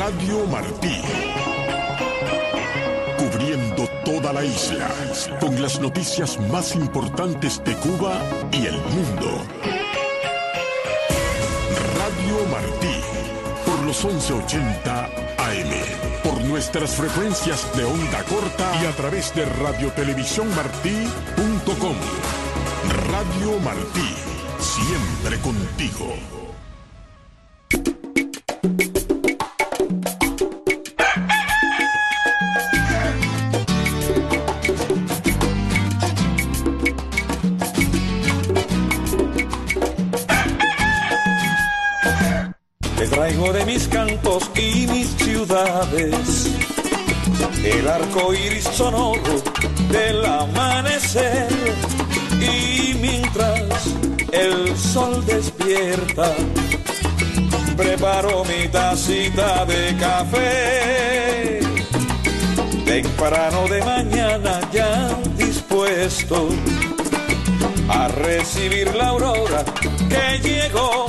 Radio Martí. Cubriendo toda la isla, con las noticias más importantes de Cuba y el mundo. Radio Martí, por los 1180 AM, por nuestras frecuencias de onda corta y a través de radiotelevisiónmartí.com. Radio Martí, siempre contigo. Traigo de mis cantos y mis ciudades el arco iris sonoro del amanecer, y mientras el sol despierta preparo mi tacita de café. Temprano de mañana ya dispuesto a recibir la aurora que llegó.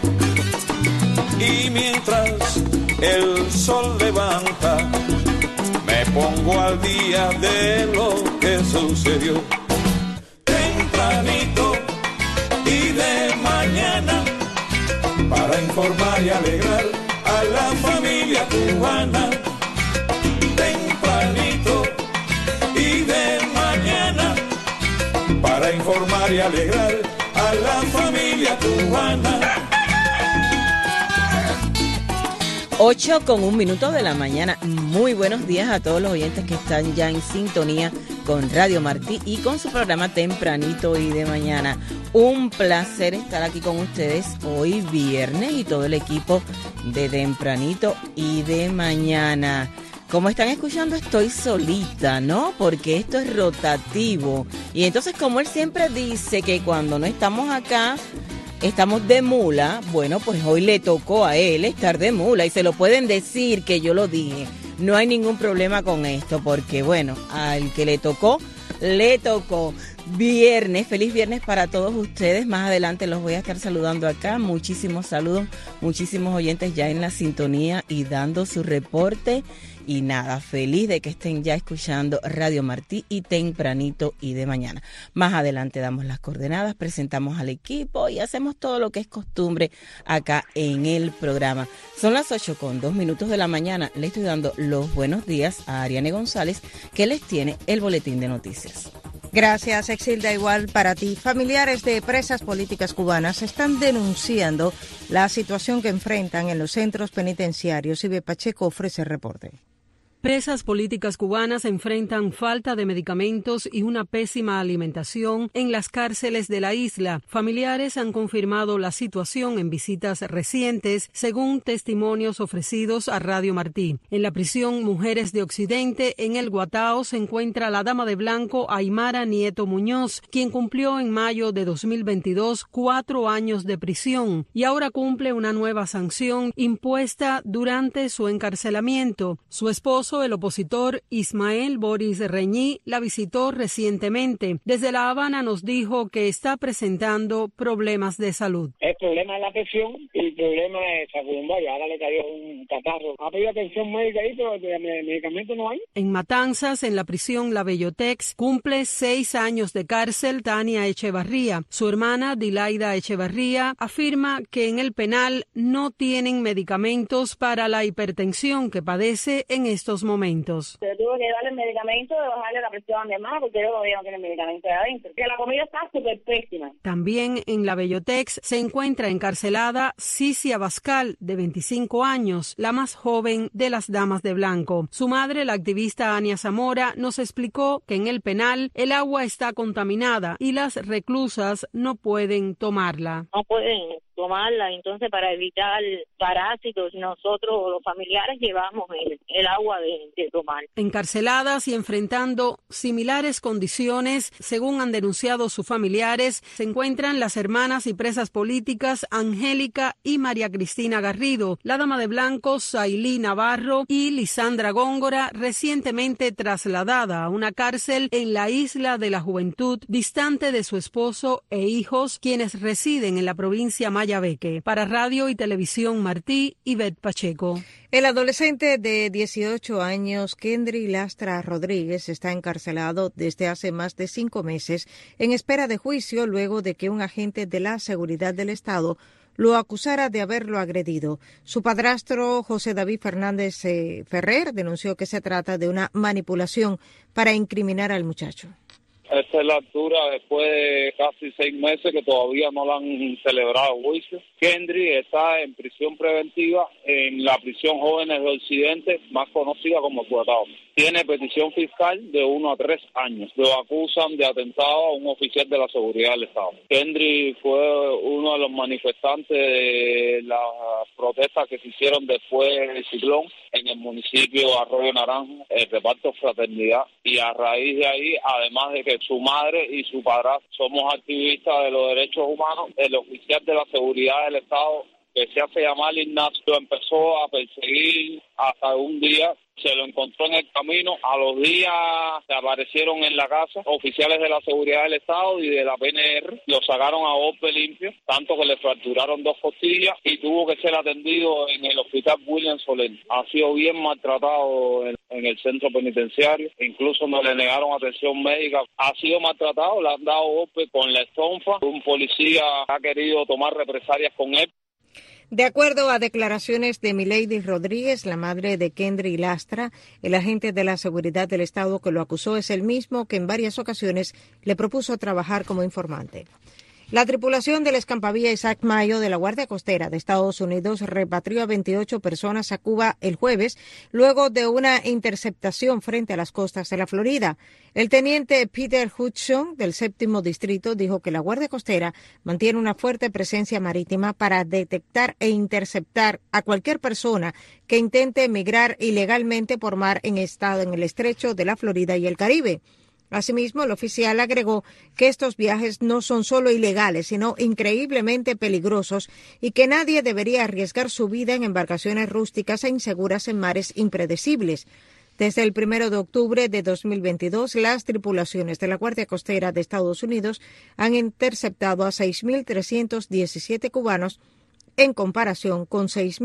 Y mientras el sol levanta, me pongo al día de lo que sucedió. Tempranito y de mañana, para informar y alegrar a la familia cubana. Tempranito y de mañana, para informar y alegrar a la familia cubana. 8:01 de la mañana. Muy buenos días a todos los oyentes que están ya en sintonía con Radio Martí y con su programa Tempranito y de Mañana. Un placer estar aquí con ustedes hoy viernes y todo el equipo de Tempranito y de Mañana. Como están escuchando, estoy solita, ¿no? Porque esto es rotativo. Y entonces, como él siempre dice que cuando no estamos acá, estamos de mula, bueno, pues hoy le tocó a él estar de mula y se lo pueden decir que yo lo dije. No hay ningún problema con esto porque, bueno, al que le tocó, le tocó. Viernes, feliz viernes para todos ustedes. Más adelante los voy a estar saludando acá. Muchísimos saludos, muchísimos oyentes ya en la sintonía y dando su reporte. Y nada, feliz de que estén ya escuchando Radio Martí y Tempranito y de Mañana. Más adelante damos las coordenadas, presentamos al equipo y hacemos todo lo que es costumbre acá en el programa. Son las 8:02 de la mañana. Le estoy dando los buenos días a Ariane González, que les tiene el boletín de noticias. Gracias, Exilda, igual para ti. Familiares de presas políticas cubanas están denunciando la situación que enfrentan en los centros penitenciarios. Ibe Pacheco ofrece el reporte. Presas políticas cubanas enfrentan falta de medicamentos y una pésima alimentación en las cárceles de la isla. Familiares han confirmado la situación en visitas recientes, según testimonios ofrecidos a Radio Martí. En la prisión Mujeres de Occidente, en el Guatao, se encuentra la dama de blanco Aymara Nieto Muñoz, quien cumplió en mayo de 2022 4 años de prisión y ahora cumple una nueva sanción impuesta durante su encarcelamiento. Su esposo, el opositor Ismael Boris Reñí, la visitó recientemente. Desde La Habana nos dijo que está presentando problemas de salud. El problema es la presión y el problema es salud. Ahora le cayó un catarro. Ha pedido atención médica ahí, pero medicamentos no hay. En Matanzas, en la prisión La Bellotex, cumple 6 años de cárcel Tania Echevarría. Su hermana Dilaida Echevarría afirma que en el penal no tienen medicamentos para la hipertensión que padece en estos momentos. Yo tuve que darle medicamento de bajarle la presión a mi hermana porque yo todavía no tiene medicamento de adentro. Que la comida está súper pésima. También en la Bellotex se encuentra encarcelada Cici Abascal, de 25 años, la más joven de las damas de blanco. Su madre, la activista Ania Zamora, nos explicó que en el penal el agua está contaminada y las reclusas no pueden tomarla. No pueden tomarla, entonces para evitar parásitos nosotros los familiares llevamos el agua de tomar. Encarceladas y enfrentando similares condiciones, según han denunciado sus familiares, se encuentran las hermanas y presas políticas Angélica y María Cristina Garrido, la dama de blanco Sailí Navarro y Lisandra Góngora, recientemente trasladada a una cárcel en la Isla de la Juventud, distante de su esposo e hijos, quienes residen en la provincia Maya Guayabeque. Para Radio y Televisión Martí, Ivette Pacheco. El adolescente de 18 años, Kendry Lastra Rodríguez, está encarcelado desde hace más de 5 meses en espera de juicio luego de que un agente de la seguridad del Estado lo acusara de haberlo agredido. Su padrastro, José David Fernández Ferrer, denunció que se trata de una manipulación para incriminar al muchacho. Esta es la altura después de casi 6 meses que todavía no la han celebrado juicio. Kendry está en prisión preventiva en la prisión Jóvenes de Occidente, más conocida como Cuatao. Tiene petición fiscal de 1 a 3 años. Lo acusan de atentado a un oficial de la seguridad del Estado. Kendry fue uno de los manifestantes de las protestas que se hicieron después del ciclón en el municipio de Arroyo Naranjo, el reparto Fraternidad. Y a raíz de ahí, además de que su madre y su padrastro somos activistas de los derechos humanos, el oficial de la seguridad del Estado, que se hace llamar Ignacio, lo empezó a perseguir hasta un día. Se lo encontró en el camino. A los días se aparecieron en la casa oficiales de la seguridad del Estado y de la PNR. Lo sacaron a golpe limpio, tanto que le fracturaron 2 costillas y tuvo que ser atendido en el hospital William Soler. Ha sido bien maltratado en el centro penitenciario. Incluso no le negaron atención médica. Ha sido maltratado, le han dado golpe con la estonfa. Un policía ha querido tomar represalias con él. De acuerdo a declaraciones de Milady Rodríguez, la madre de Kendry Lastra, el agente de la seguridad del Estado que lo acusó es el mismo que en varias ocasiones le propuso trabajar como informante. La tripulación del escampavía Isaac Mayo de la Guardia Costera de Estados Unidos repatrió a 28 personas a Cuba el jueves, luego de una interceptación frente a las costas de la Florida. El teniente Peter Hudson, del 7º Distrito, dijo que la Guardia Costera mantiene una fuerte presencia marítima para detectar e interceptar a cualquier persona que intente emigrar ilegalmente por mar en el estrecho de la Florida y el Caribe. Asimismo, el oficial agregó que estos viajes no son solo ilegales, sino increíblemente peligrosos y que nadie debería arriesgar su vida en embarcaciones rústicas e inseguras en mares impredecibles. Desde el 1 de octubre de 2022, las tripulaciones de la Guardia Costera de Estados Unidos han interceptado a 6.317 cubanos en comparación con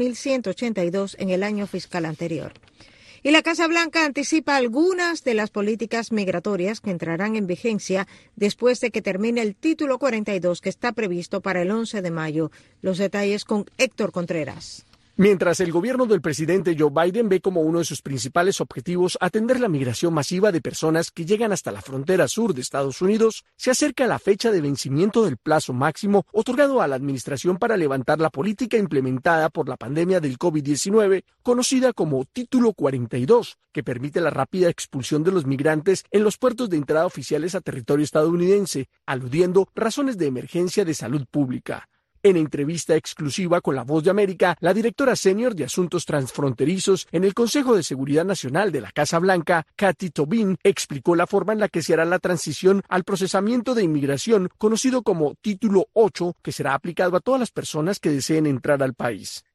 6.182 en el año fiscal anterior. Y la Casa Blanca anticipa algunas de las políticas migratorias que entrarán en vigencia después de que termine el Título 42 que está previsto para el 11 de mayo. Los detalles con Héctor Contreras. Mientras el gobierno del presidente Joe Biden ve como uno de sus principales objetivos atender la migración masiva de personas que llegan hasta la frontera sur de Estados Unidos, se acerca la fecha de vencimiento del plazo máximo otorgado a la administración para levantar la política implementada por la pandemia del COVID-19, conocida como Título 42, que permite la rápida expulsión de los migrantes en los puertos de entrada oficiales a territorio estadounidense, aludiendo razones de emergencia de salud pública. En entrevista exclusiva con La Voz de América, la directora senior de Asuntos Transfronterizos en el Consejo de Seguridad Nacional de la Casa Blanca, Kathy Tobin, explicó la forma en la que se hará la transición al procesamiento de inmigración, conocido como Título 8, que será aplicado a todas las personas que deseen entrar al país.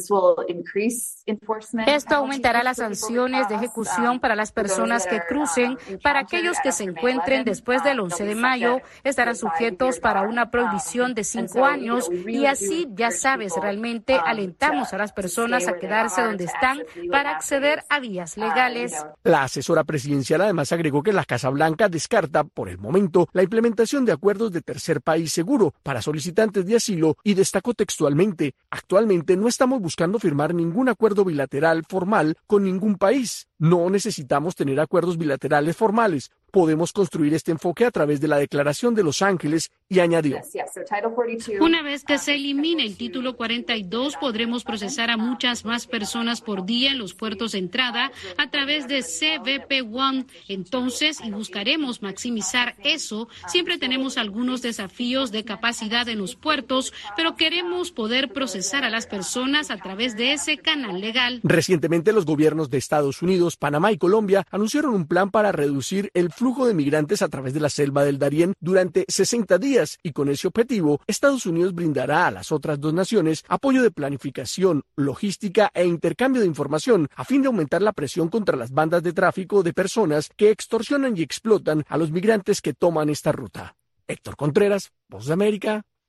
Esto aumentará las sanciones de ejecución para las personas que crucen. Para aquellos que se encuentren después del 11 de mayo, estarán sujetos para una prohibición de 5 años y así, ya sabes, realmente alentamos a las personas a quedarse donde están para acceder a vías legales. La asesora presidencial además agregó que la Casa Blanca descarta, por el momento, la implementación de acuerdos de tercer país seguro para solicitantes de asilo y destacó textualmente: actualmente no estamos buscando firmar ningún acuerdo bilateral formal con ningún país. No necesitamos tener acuerdos bilaterales formales. Podemos construir este enfoque a través de la Declaración de Los Ángeles, y añadió: una vez que se elimine el Título 42, podremos procesar a muchas más personas por día en los puertos de entrada a través de CBP One. Entonces, y buscaremos maximizar eso. Siempre tenemos algunos desafíos de capacidad en los puertos, pero queremos poder procesar a las personas a través de ese canal legal. Recientemente, los gobiernos de Estados Unidos, Panamá y Colombia anunciaron un plan para reducir el flujo de migrantes a través de la selva del Darién durante 60 días, y con ese objetivo, Estados Unidos brindará a las otras dos naciones apoyo de planificación, logística e intercambio de información a fin de aumentar la presión contra las bandas de tráfico de personas que extorsionan y explotan a los migrantes que toman esta ruta. Héctor Contreras, Voz de América,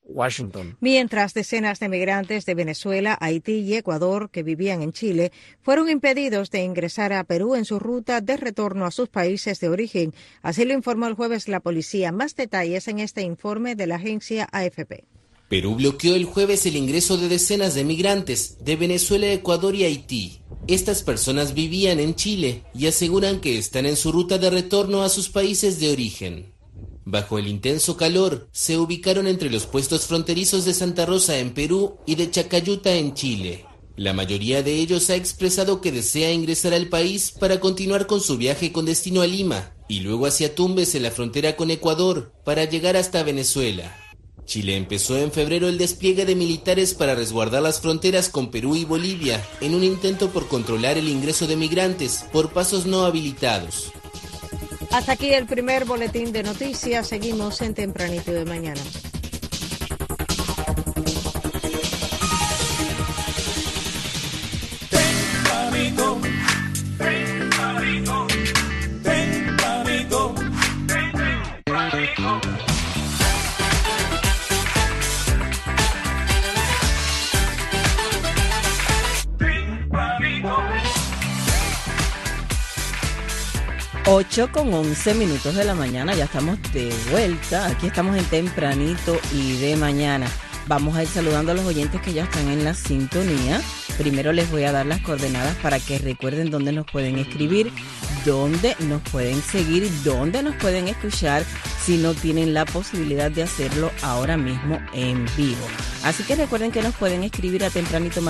Washington. Mientras decenas de migrantes de Venezuela, Haití y Ecuador que vivían en Chile fueron impedidos de ingresar a Perú en su ruta de retorno a sus países de origen. Así lo informó el jueves la policía. Más detalles en este informe de la agencia AFP. Perú bloqueó el jueves el ingreso de decenas de migrantes de Venezuela, Ecuador y Haití. Estas personas vivían en Chile y aseguran que están en su ruta de retorno a sus países de origen. Bajo el intenso calor, se ubicaron entre los puestos fronterizos de Santa Rosa en Perú y de Chacayuta en Chile. La mayoría de ellos ha expresado que desea ingresar al país para continuar con su viaje con destino a Lima y luego hacia Tumbes en la frontera con Ecuador para llegar hasta Venezuela. Chile empezó en febrero el despliegue de militares para resguardar las fronteras con Perú y Bolivia en un intento por controlar el ingreso de migrantes por pasos no habilitados. Hasta aquí el primer boletín de noticias. Seguimos en Tempranito de Mañana. Tempranito, tempranito, tempranito, tempranito. Ocho con 11 minutos de la mañana, ya estamos de vuelta. Aquí estamos en Tempranito y de Mañana. Vamos a ir saludando a los oyentes que ya están en la sintonía. Primero les voy a dar las coordenadas para que recuerden dónde nos pueden escribir, dónde nos pueden seguir, dónde nos pueden escuchar si no tienen la posibilidad de hacerlo ahora mismo en vivo. Así que recuerden que nos pueden escribir a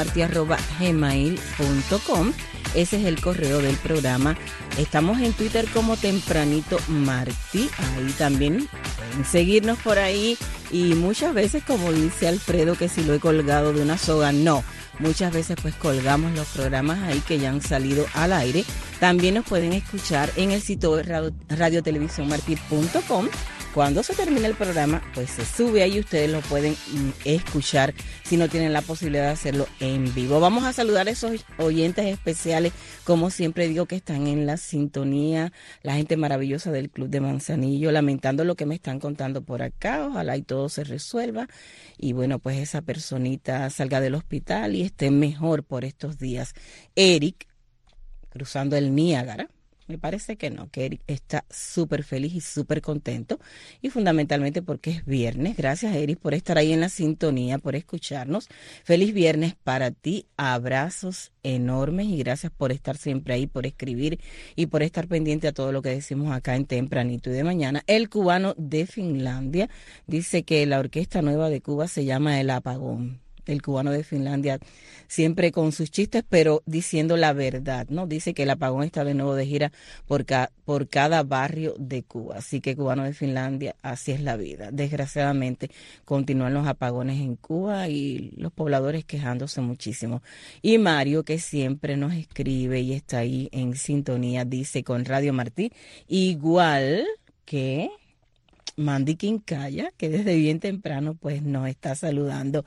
tempranitomarti@gmail.com. Ese es el correo del programa. Estamos en Twitter como Tempranito Martí. Ahí también pueden seguirnos por ahí. Y muchas veces, como dice Alfredo, que si lo he colgado de una soga, no. Muchas veces pues colgamos los programas ahí que ya han salido al aire. También nos pueden escuchar en el sitio radiotelevisiónmartir.com. Cuando se termine el programa, pues se sube ahí y ustedes lo pueden escuchar si no tienen la posibilidad de hacerlo en vivo. Vamos a saludar a esos oyentes especiales, como siempre digo, que están en la sintonía, la gente maravillosa del Club de Manzanillo, lamentando lo que me están contando por acá, ojalá y todo se resuelva y bueno, pues esa personita salga del hospital y esté mejor por estos días. Eric, cruzando el Niágara. Me parece que no, que Eric está súper feliz y súper contento y fundamentalmente porque es viernes. Gracias, Eric, por estar ahí en la sintonía, por escucharnos. Feliz viernes para ti, abrazos enormes y gracias por estar siempre ahí, por escribir y por estar pendiente a todo lo que decimos acá en Tempranito y de Mañana. El cubano de Finlandia dice que la orquesta nueva de Cuba se llama El Apagón. El cubano de Finlandia siempre con sus chistes, pero diciendo la verdad, ¿no? Dice que el apagón está de nuevo de gira por cada barrio de Cuba. Así que cubano de Finlandia, así es la vida. Desgraciadamente continúan los apagones en Cuba y los pobladores quejándose muchísimo. Y Mario, que siempre nos escribe y está ahí en sintonía, dice con Radio Martí, igual que Mandy Quincaya, que desde bien temprano pues nos está saludando.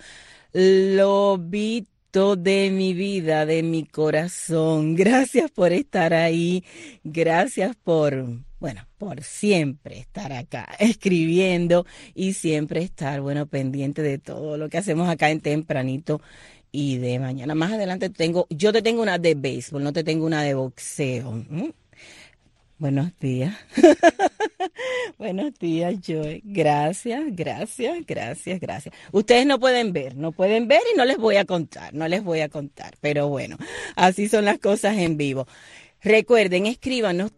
Lobito de mi vida, de mi corazón, gracias por estar ahí, gracias por siempre estar acá escribiendo y siempre estar, pendiente de todo lo que hacemos acá en Tempranito y de Mañana. Más adelante yo te tengo una de béisbol, no te tengo una de boxeo. Buenos días. Buenos días, Joy. Gracias. Ustedes no pueden ver y no les voy a contar. Pero bueno, así son las cosas en vivo. Recuerden, escríbanos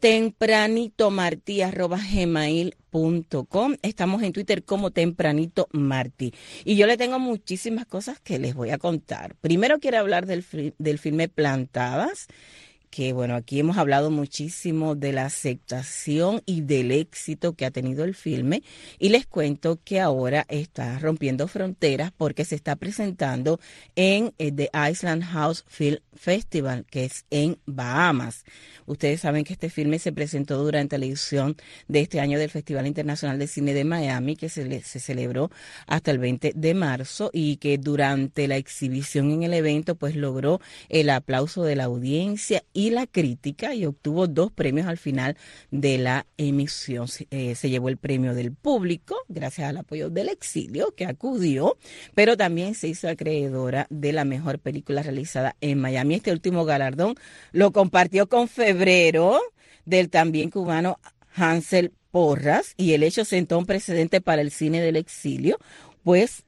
tempranitomarti@gmail.com. Estamos en Twitter como Tempranito Martí. Y yo le tengo muchísimas cosas que les voy a contar. Primero quiero hablar del filme Plantadas, que aquí hemos hablado muchísimo de la aceptación y del éxito que ha tenido el filme y les cuento que ahora está rompiendo fronteras porque se está presentando en The Island House Film Festival, que es en Bahamas. Ustedes saben que este filme se presentó durante la edición de este año del Festival Internacional de Cine de Miami, que se celebró hasta el 20 de marzo y que durante la exhibición en el evento pues logró el aplauso de la audiencia y la crítica y obtuvo 2 premios al final de la emisión. Se llevó el premio del público gracias al apoyo del exilio que acudió, pero también se hizo acreedora de la mejor película realizada en Miami. Este último galardón lo compartió con Febrero, del también cubano Hansel Porras, y el hecho sentó un precedente para el cine del exilio, pues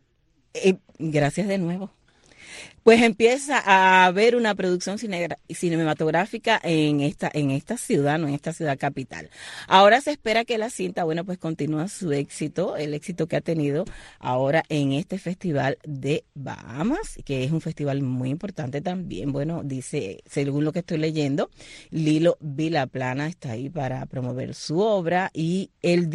gracias de nuevo. Pues empieza a haber una producción cinematográfica en esta ciudad, no en esta ciudad capital. Ahora se espera que la cinta, bueno, pues continúa su éxito, el éxito que ha tenido ahora en este festival de Bahamas, que es un festival muy importante también. Bueno, dice, según lo que estoy leyendo, Lilo Vilaplana está ahí para promover su obra y el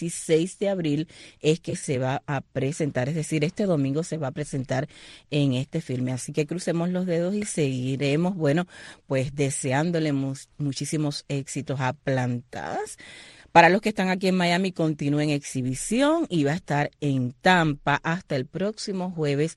16 de abril es que se va a presentar, es decir, este domingo se va a presentar en este filme. Así que crucemos los dedos y seguiremos, bueno, pues deseándole muchísimos éxitos a Plantadas. Para los que están aquí en Miami, continúa en exhibición y va a estar en Tampa hasta el próximo jueves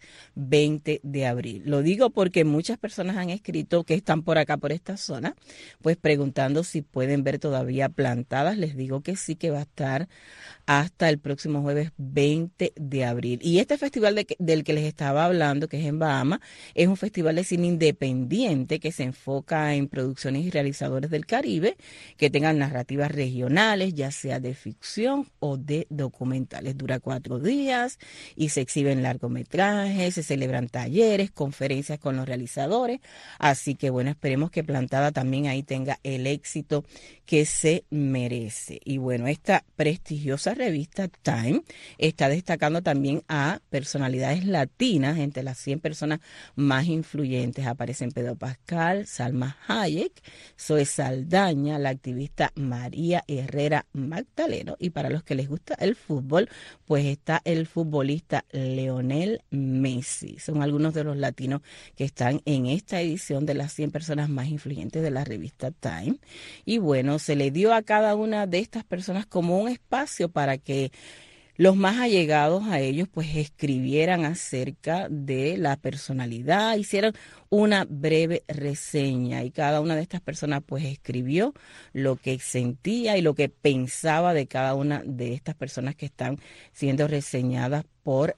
20 de abril. Lo digo porque muchas personas han escrito que están por acá, por esta zona, pues preguntando si pueden ver todavía Plantadas. Les digo que sí, que va a estar hasta el próximo jueves 20 de abril. Y este festival del que les estaba hablando, que es en Bahamas, es un festival de cine independiente que se enfoca en producciones y realizadores del Caribe que tengan narrativas regionales, ya sea de ficción o de documentales. Dura 4 días y se exhiben largometrajes, se celebran talleres, conferencias con los realizadores. Así que bueno, esperemos que Plantada también ahí tenga el éxito que se merece. Y bueno, esta prestigiosa revista Time está destacando también a personalidades latinas. Entre las 100 personas más influyentes aparecen Pedro Pascal, Salma Hayek, Zoe Saldaña, la activista María Herrera Magdaleno, y para los que les gusta el fútbol, pues está el futbolista Lionel Messi. Son algunos de los latinos que están en esta edición de las 100 personas más influyentes de la revista Time. Y bueno, se le dio a cada una de estas personas como un espacio para que los más allegados a ellos pues escribieran acerca de la personalidad, hicieran una breve reseña, y cada una de estas personas pues escribió lo que sentía y lo que pensaba de cada una de estas personas que están siendo reseñadas por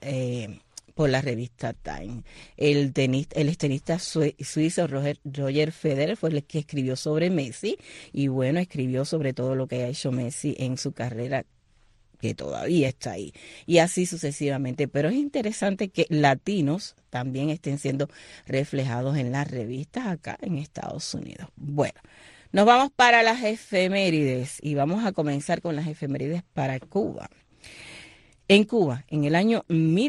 la revista Time. El extenista suizo Roger Federer fue el que escribió sobre Messi, y bueno, escribió sobre todo lo que ha hecho Messi en su carrera, que todavía está ahí, y así sucesivamente. Pero es interesante que latinos también estén siendo reflejados en las revistas acá en Estados Unidos. Bueno, nos vamos para las efemérides y vamos a comenzar con las efemérides para Cuba. En Cuba, en el año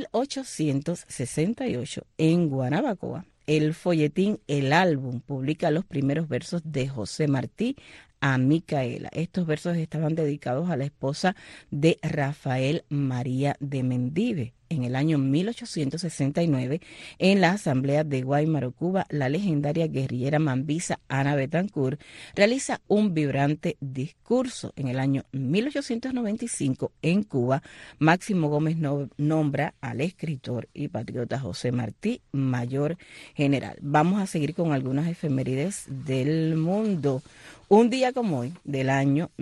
1868, en Guanabacoa, el folletín El Álbum publica los primeros versos de José Martí a Micaela. Estos versos estaban dedicados a la esposa de Rafael María de Mendive. En el año 1869, en la Asamblea de Guaymaro, Cuba, la legendaria guerrillera mambisa Ana Betancourt realiza un vibrante discurso. En el año 1895, en Cuba, Máximo Gómez nombra al escritor y patriota José Martí mayor general. Vamos a seguir con algunas efemérides del mundo. Un día como hoy, del año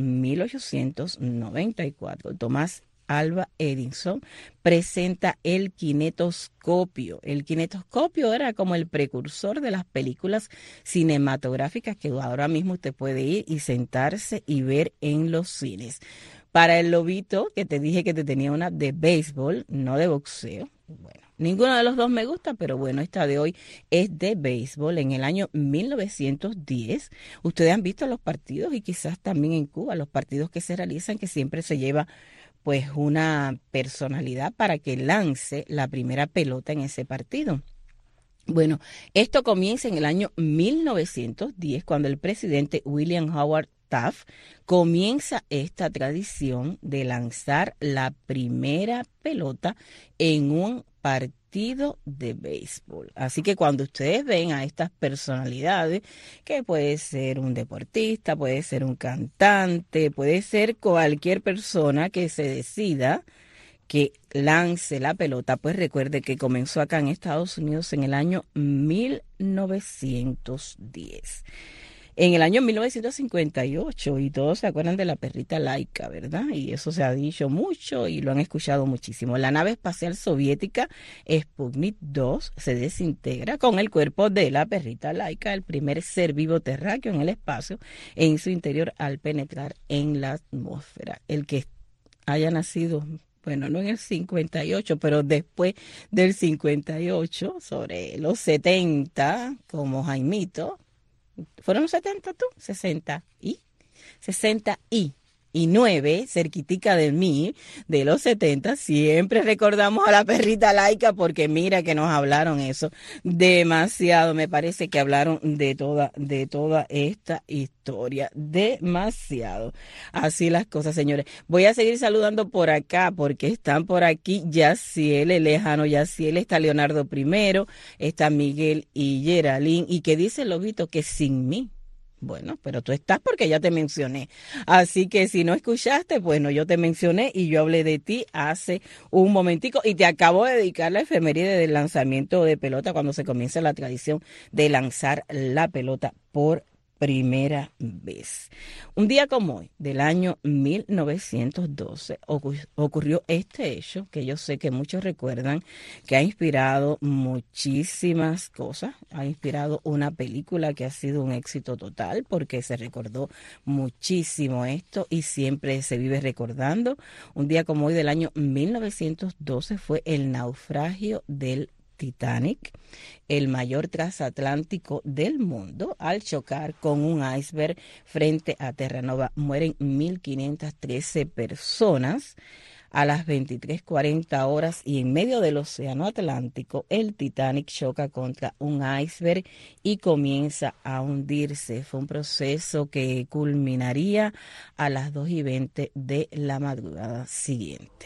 1894, Tomás Alva Edison presenta el kinetoscopio. El kinetoscopio era como el precursor de las películas cinematográficas que ahora mismo usted puede ir y sentarse y ver en los cines. Para el lobito, que te dije que te tenía una de béisbol, no de boxeo. Bueno, ninguno de los dos me gusta, pero bueno, esta de hoy es de béisbol. En el año 1910, ustedes han visto los partidos, y quizás también en Cuba, los partidos que se realizan, que siempre se lleva pues una personalidad para que lance la primera pelota en ese partido. Bueno, esto comienza en el año 1910, cuando el presidente William Howard Taft comienza esta tradición de lanzar la primera pelota en un partido de béisbol. Así que cuando ustedes ven a estas personalidades, que puede ser un deportista, puede ser un cantante, puede ser cualquier persona que se decida que lance la pelota, pues recuerde que comenzó acá en Estados Unidos en el año 1910. en el año 1958, y todos se acuerdan de la perrita Laika, ¿verdad? Y eso se ha dicho mucho y lo han escuchado muchísimo. La nave espacial soviética Sputnik 2 se desintegra con el cuerpo de la perrita Laika, el primer ser vivo terráqueo en el espacio, en su interior al penetrar en la atmósfera. El que haya nacido, bueno, no en el 58, pero después del 58, sobre los 70, como Jaimito. ¿Fueron 70 tú? 69, cerquitica de mí, de los 70, siempre recordamos a la perrita Laika porque mira que nos hablaron eso demasiado. Me parece que hablaron de toda esta historia, demasiado. Así las cosas, señores. Voy a seguir saludando por acá porque están por aquí Yaciel, el lejano Yaciel, está Leonardo I, está Miguel y Geraldine, y que dice el lobito que sin mí. Bueno, pero tú estás porque ya te mencioné. Así que si no escuchaste, bueno, yo te mencioné y yo hablé de ti hace un momentico y te acabo de dedicar la efeméride del lanzamiento de pelota cuando se comienza la tradición de lanzar la pelota por primera vez. Un día como hoy, del año 1912, ocurrió este hecho que yo sé que muchos recuerdan, que ha inspirado muchísimas cosas. Ha inspirado una película que ha sido un éxito total porque se recordó muchísimo esto y siempre se vive recordando. Un día como hoy del año 1912 fue el naufragio del Titanic, el mayor transatlántico del mundo, al chocar con un iceberg frente a Terranova. Mueren 1.513 personas a las 23:40 horas y en medio del océano Atlántico el Titanic choca contra un iceberg y comienza a hundirse. Fue un proceso que culminaría a las 2:20 de la madrugada siguiente.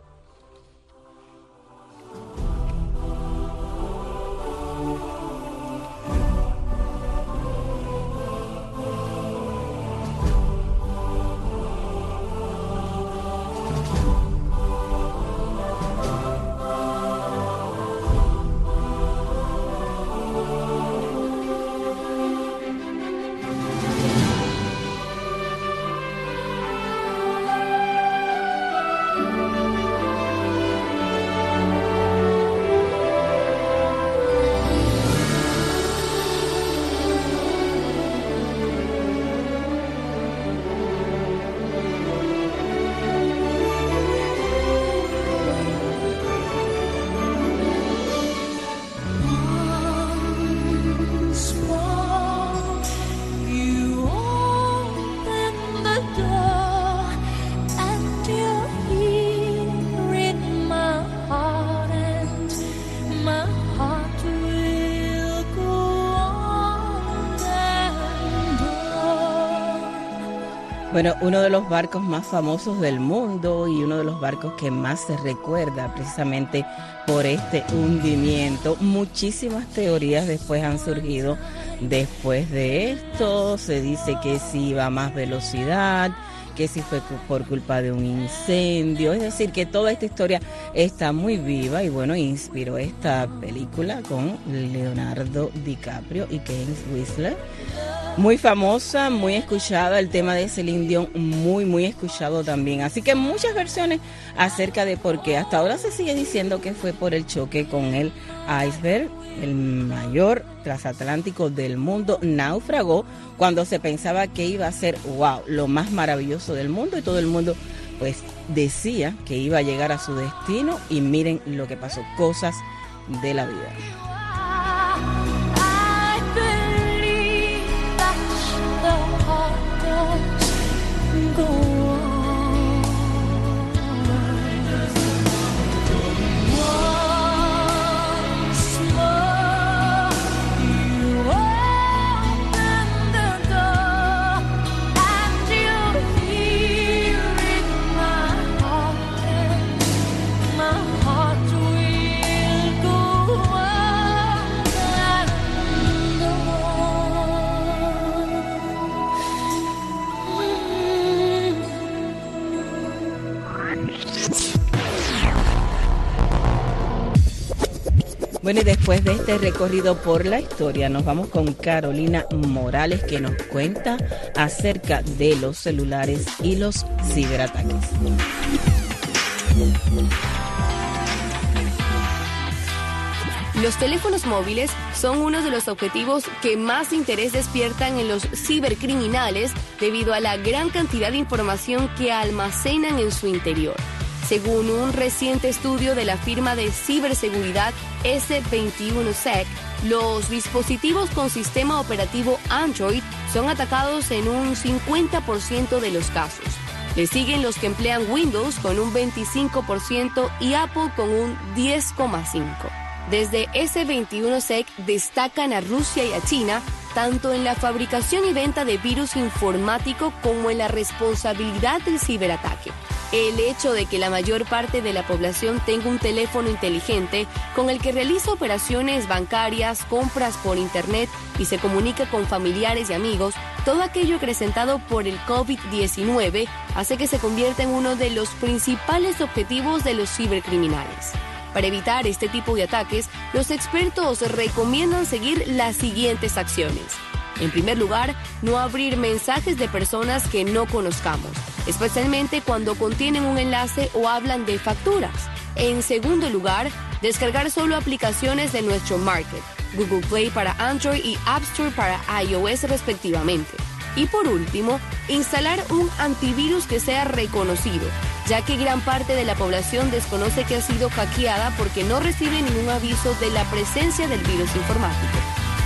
Bueno, uno de los barcos más famosos del mundo y uno de los barcos que más se recuerda precisamente por este hundimiento. Muchísimas teorías después han surgido después de esto. Se dice que si iba a más velocidad, que si fue por culpa de un incendio. Es decir, que toda esta historia está muy viva y bueno, inspiró esta película con Leonardo DiCaprio y Kate Winslet. Muy famosa, muy escuchada, el tema de Celine Dion muy escuchado también. Así que muchas versiones acerca de por qué. Hasta ahora se sigue diciendo que fue por el choque con el iceberg, el mayor transatlántico del mundo, naufragó cuando se pensaba que iba a ser, wow, lo más maravilloso del mundo y todo el mundo pues decía que iba a llegar a su destino y miren lo que pasó, cosas de la vida. Bueno, y después de este recorrido por la historia, nos vamos con Carolina Morales, que nos cuenta acerca de los celulares y los ciberataques. Los teléfonos móviles son uno de los objetivos que más interés despiertan en los cibercriminales debido a la gran cantidad de información que almacenan en su interior. Según un reciente estudio de la firma de ciberseguridad S21Sec, los dispositivos con sistema operativo Android son atacados en un 50% de los casos. Le siguen los que emplean Windows con un 25% y Apple con un 10,5%. Desde S21Sec destacan a Rusia y a China tanto en la fabricación y venta de virus informático como en la responsabilidad del ciberataque. El hecho de que la mayor parte de la población tenga un teléfono inteligente con el que realiza operaciones bancarias, compras por internet y se comunica con familiares y amigos, todo aquello acrecentado por el COVID-19 hace que se convierta en uno de los principales objetivos de los cibercriminales. Para evitar este tipo de ataques, los expertos recomiendan seguir las siguientes acciones. En primer lugar, no abrir mensajes de personas que no conozcamos, especialmente cuando contienen un enlace o hablan de facturas. En segundo lugar, descargar solo aplicaciones de nuestro market, Google Play para Android y App Store para iOS respectivamente. Y por último, instalar un antivirus que sea reconocido, ya que gran parte de la población desconoce que ha sido hackeada porque no recibe ningún aviso de la presencia del virus informático.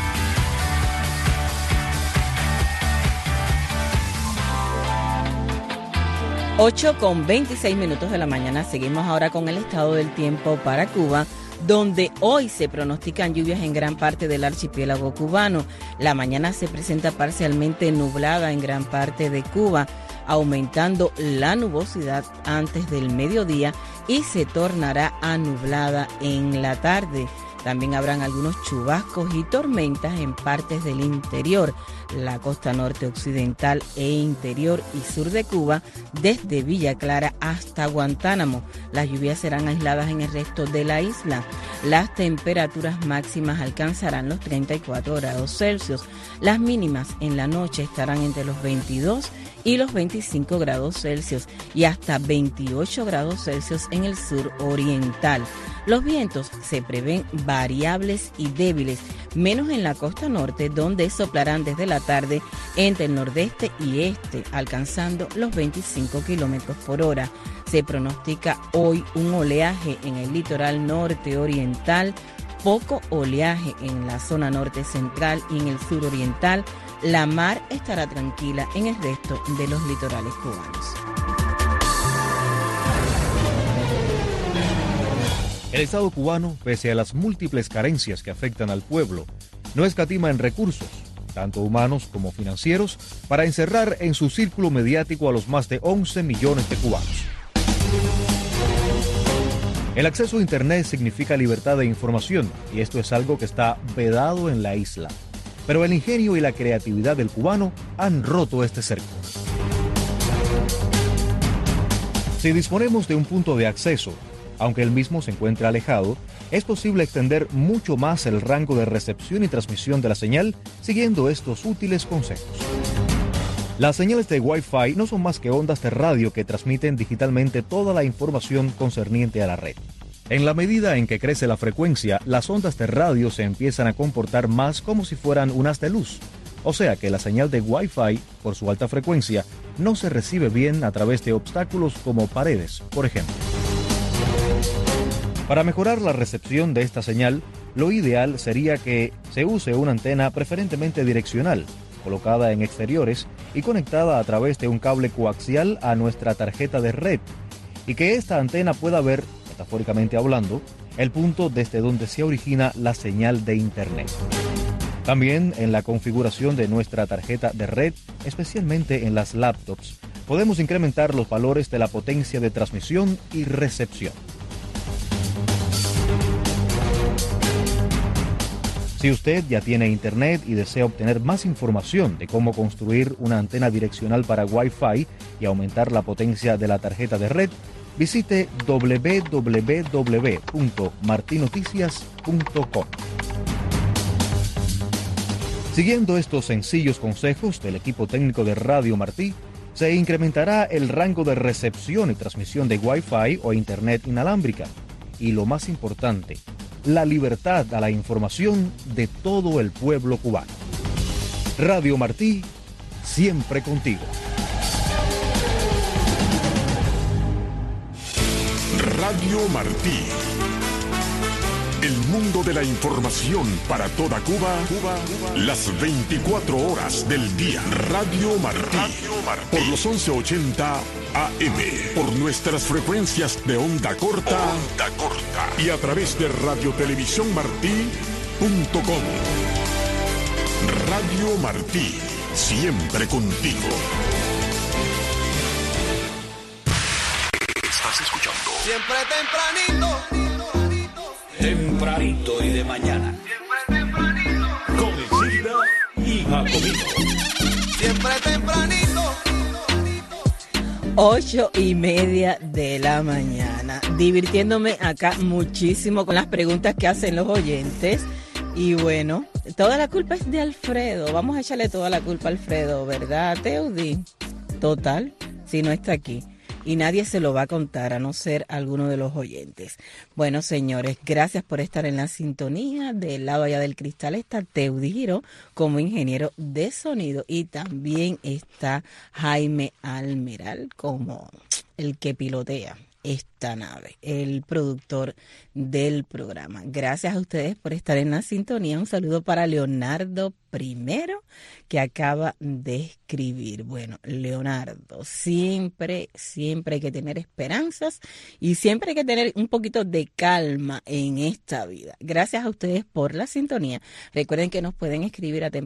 Ocho con 26 minutos de la mañana. Seguimos ahora con el estado del tiempo para Cuba, donde hoy se pronostican lluvias en gran parte del archipiélago cubano. La mañana se presenta parcialmente nublada en gran parte de Cuba, aumentando la nubosidad antes del mediodía y se tornará anublada en la tarde. También habrán algunos chubascos y tormentas en partes del interior, la costa norte occidental e interior y sur de Cuba, desde Villa Clara hasta Guantánamo. Las lluvias serán aisladas en el resto de la isla. Las temperaturas máximas alcanzarán los 34 grados Celsius. Las mínimas en la noche estarán entre los 22 y los 25 grados Celsius y hasta 28 grados Celsius en el sur oriental. Los vientos se prevén variables y débiles, menos en la costa norte, donde soplarán desde la tarde entre el nordeste y este, alcanzando los 25 kilómetros por hora. Se pronostica hoy un oleaje en el litoral norte oriental, poco oleaje en la zona norte central y en el sur oriental. La mar estará tranquila en el resto de los litorales cubanos. El Estado cubano, pese a las múltiples carencias que afectan al pueblo, no escatima en recursos, tanto humanos como financieros, para encerrar en su círculo mediático a los más de 11 millones de cubanos. El acceso a Internet significa libertad de información, y esto es algo que está vedado en la isla. Pero el ingenio y la creatividad del cubano han roto este cerco. Si disponemos de un punto de acceso, aunque el mismo se encuentre alejado, es posible extender mucho más el rango de recepción y transmisión de la señal siguiendo estos útiles consejos. Las señales de Wi-Fi no son más que ondas de radio que transmiten digitalmente toda la información concerniente a la red. En la medida en que crece la frecuencia, las ondas de radio se empiezan a comportar más como si fueran un haz de luz. O sea que la señal de Wi-Fi, por su alta frecuencia, no se recibe bien a través de obstáculos como paredes, por ejemplo. Para mejorar la recepción de esta señal, lo ideal sería que se use una antena preferentemente direccional, colocada en exteriores y conectada a través de un cable coaxial a nuestra tarjeta de red, y que esta antena pueda ver, metafóricamente hablando, el punto desde donde se origina la señal de Internet. También en la configuración de nuestra tarjeta de red, especialmente en las laptops, podemos incrementar los valores de la potencia de transmisión y recepción. Si usted ya tiene Internet y desea obtener más información de cómo construir una antena direccional para Wi-Fi y aumentar la potencia de la tarjeta de red, Visite www.martinoticias.com. Siguiendo estos sencillos consejos del equipo técnico de Radio Martí, se incrementará el rango de recepción y transmisión de Wi-Fi o Internet inalámbrica. Y lo más importante, la libertad a la información de todo el pueblo cubano. Radio Martí, siempre contigo. Radio Martí. El mundo de la información para toda Cuba, las 24 horas del día. Radio Martí. Por los 1180 AM. Por nuestras frecuencias de onda corta. Y a través de radiotelevisiónmartí.com. Radio Martí. Siempre contigo. Estás escuchando. Siempre tempranito y de mañana. Con Isilda y Jacobino. Siempre tempranito. 8:30 de la mañana. Divirtiéndome acá muchísimo con las preguntas que hacen los oyentes. Y bueno, toda la culpa es de Alfredo. Vamos a echarle toda la culpa a Alfredo, ¿verdad, Teudi? Total, si no está aquí. Y nadie se lo va a contar, a no ser alguno de los oyentes. Bueno, señores, gracias por estar en la sintonía. Del lado allá del cristal está Teudi Giró como ingeniero de sonido. Y también está Jaime Almeral como el que pilotea esta nave, el productor del programa. Gracias a ustedes por estar en la sintonía. Un saludo para Leonardo primero, que acaba de escribir. Bueno, Leonardo, siempre hay que tener esperanzas y siempre hay que tener un poquito de calma en esta vida. Gracias a ustedes por la sintonía. Recuerden que nos pueden escribir a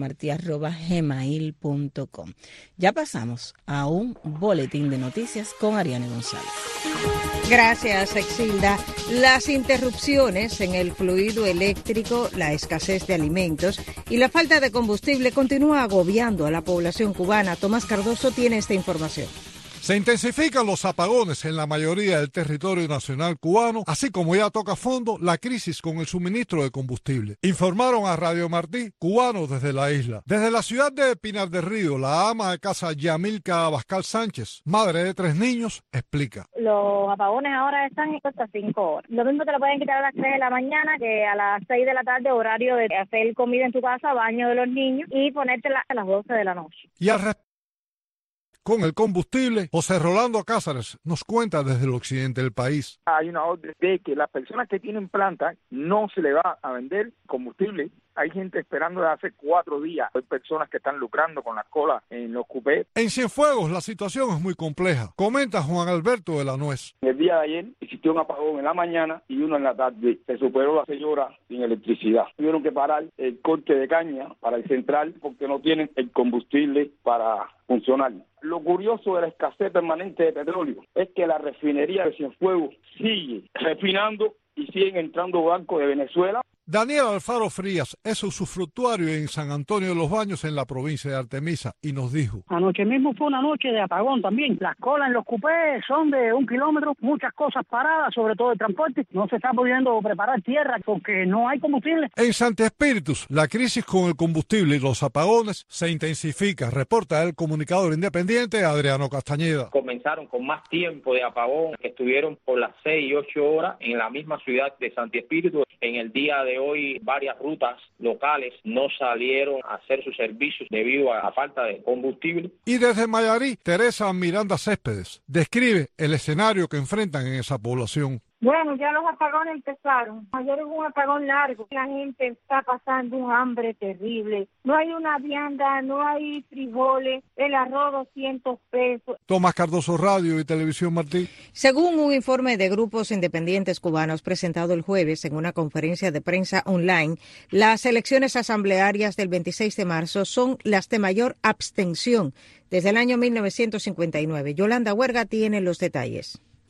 tempranitomarti@gmail.com. Ya pasamos a un boletín de noticias con Ariane González. Gracias, Exilda. Las interrupciones en el fluido eléctrico, la escasez de alimentos y la falta de combustible continúa agobiando a la población cubana. Tomás Cardoso tiene esta información. Se intensifican los apagones en la mayoría del territorio nacional cubano, así como ya toca fondo la crisis con el suministro de combustible. Informaron a Radio Martí, cubanos desde la isla. Desde la ciudad de Pinar del Río, la ama de casa Yamilca Abascal Sánchez, madre de 3 niños, explica. Los apagones ahora están hasta 5 horas. Lo mismo te lo pueden quitar a las 3 de la mañana que a las 6 de la tarde, horario de hacer comida en tu casa, baño de los niños y ponértela a las 12 de la noche. Y con el combustible, José Rolando Cázares nos cuenta desde el occidente del país. Hay una orden de que las personas que tienen plantas no se le va a vender combustible. Hay gente esperando desde hace 4 días. Hay personas que están lucrando con las colas en los cupés. En Cienfuegos la situación es muy compleja, comenta Juan Alberto de la Nuez. El día de ayer existió un apagón en la mañana y uno en la tarde. Se superó las 6 horas sin electricidad. Tuvieron que parar el corte de caña para el central porque no tienen el combustible para funcionar. Lo curioso de la escasez permanente de petróleo es que la refinería de Cienfuegos sigue refinando y siguen entrando barcos de Venezuela. Daniel Alfaro Frías es usufructuario en San Antonio de los Baños, en la provincia de Artemisa, y nos dijo: anoche mismo fue una noche de apagón también. Las colas en los cupés son de 1 kilómetro, muchas cosas paradas, sobre todo el transporte. No se está pudiendo preparar tierra porque no hay combustible. En Santi Espíritus, la crisis con el combustible y los apagones se intensifica, reporta el comunicador independiente Adriano Castañeda. Comenzaron con más tiempo de apagón, que estuvieron por las 6 y 8 horas en la misma ciudad de Santi Espíritus. En el día de hoy varias rutas locales no salieron a hacer sus servicios debido a la falta de combustible. Y desde Mayarí, Teresa Miranda Céspedes describe el escenario que enfrentan en esa población. Bueno, ya los apagones empezaron. Ayer hubo un apagón largo. La gente está pasando un hambre terrible. No hay una vianda, no hay frijoles, el arroz 200 pesos. Tomás Cardoso, Radio y Televisión Martí. Según un informe de grupos independientes cubanos presentado el jueves en una conferencia de prensa online, las elecciones asamblearias del 26 de marzo son las de mayor abstención desde el año 1959. Yolanda Huerga tiene los detalles.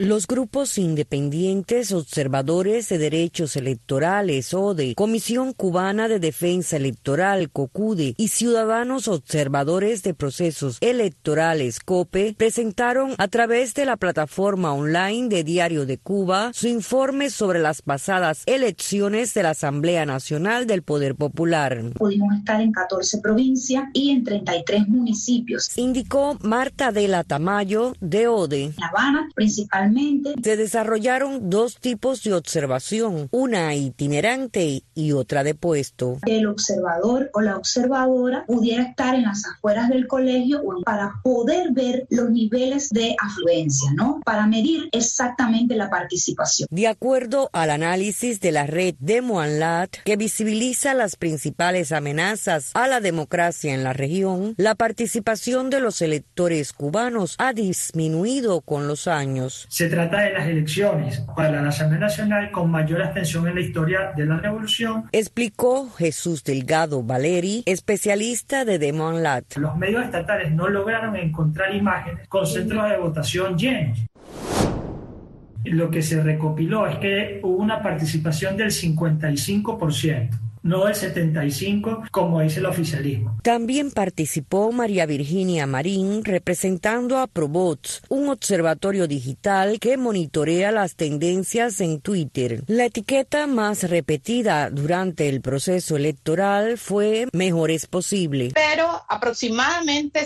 Los grupos independientes observadores de derechos electorales, ODE, Comisión Cubana de Defensa Electoral, COCUDE, y Ciudadanos Observadores de Procesos Electorales, COPE, presentaron a través de la plataforma online de Diario de Cuba su informe sobre las pasadas elecciones de la Asamblea Nacional del Poder Popular. Pudimos estar en 14 provincias y en 33 municipios. Indicó Marta Adela Tamayo, de ODE. En La Habana, principalmente. Se desarrollaron dos tipos de observación, una itinerante y otra de puesto. El observador o la observadora pudiera estar en las afueras del colegio para poder ver los niveles de afluencia, ¿no? Para medir exactamente la participación. De acuerdo al análisis de la red DemoAnLat, que visibiliza las principales amenazas a la democracia en la región, la participación de los electores cubanos ha disminuido con los años. Se trata de las elecciones para la Asamblea Nacional con mayor abstención en la historia de la revolución, explicó Jesús Delgado Valeri, especialista de DemoAnLat. Los medios estatales no lograron encontrar imágenes con centros de votación llenos. Lo que se recopiló es que hubo una participación del 55%. No del 75%, como dice el oficialismo. También participó María Virginia Marín, representando a Probots, un observatorio digital que monitorea las tendencias en Twitter. La etiqueta más repetida durante el proceso electoral fue "mejor es posible". Pero aproximadamente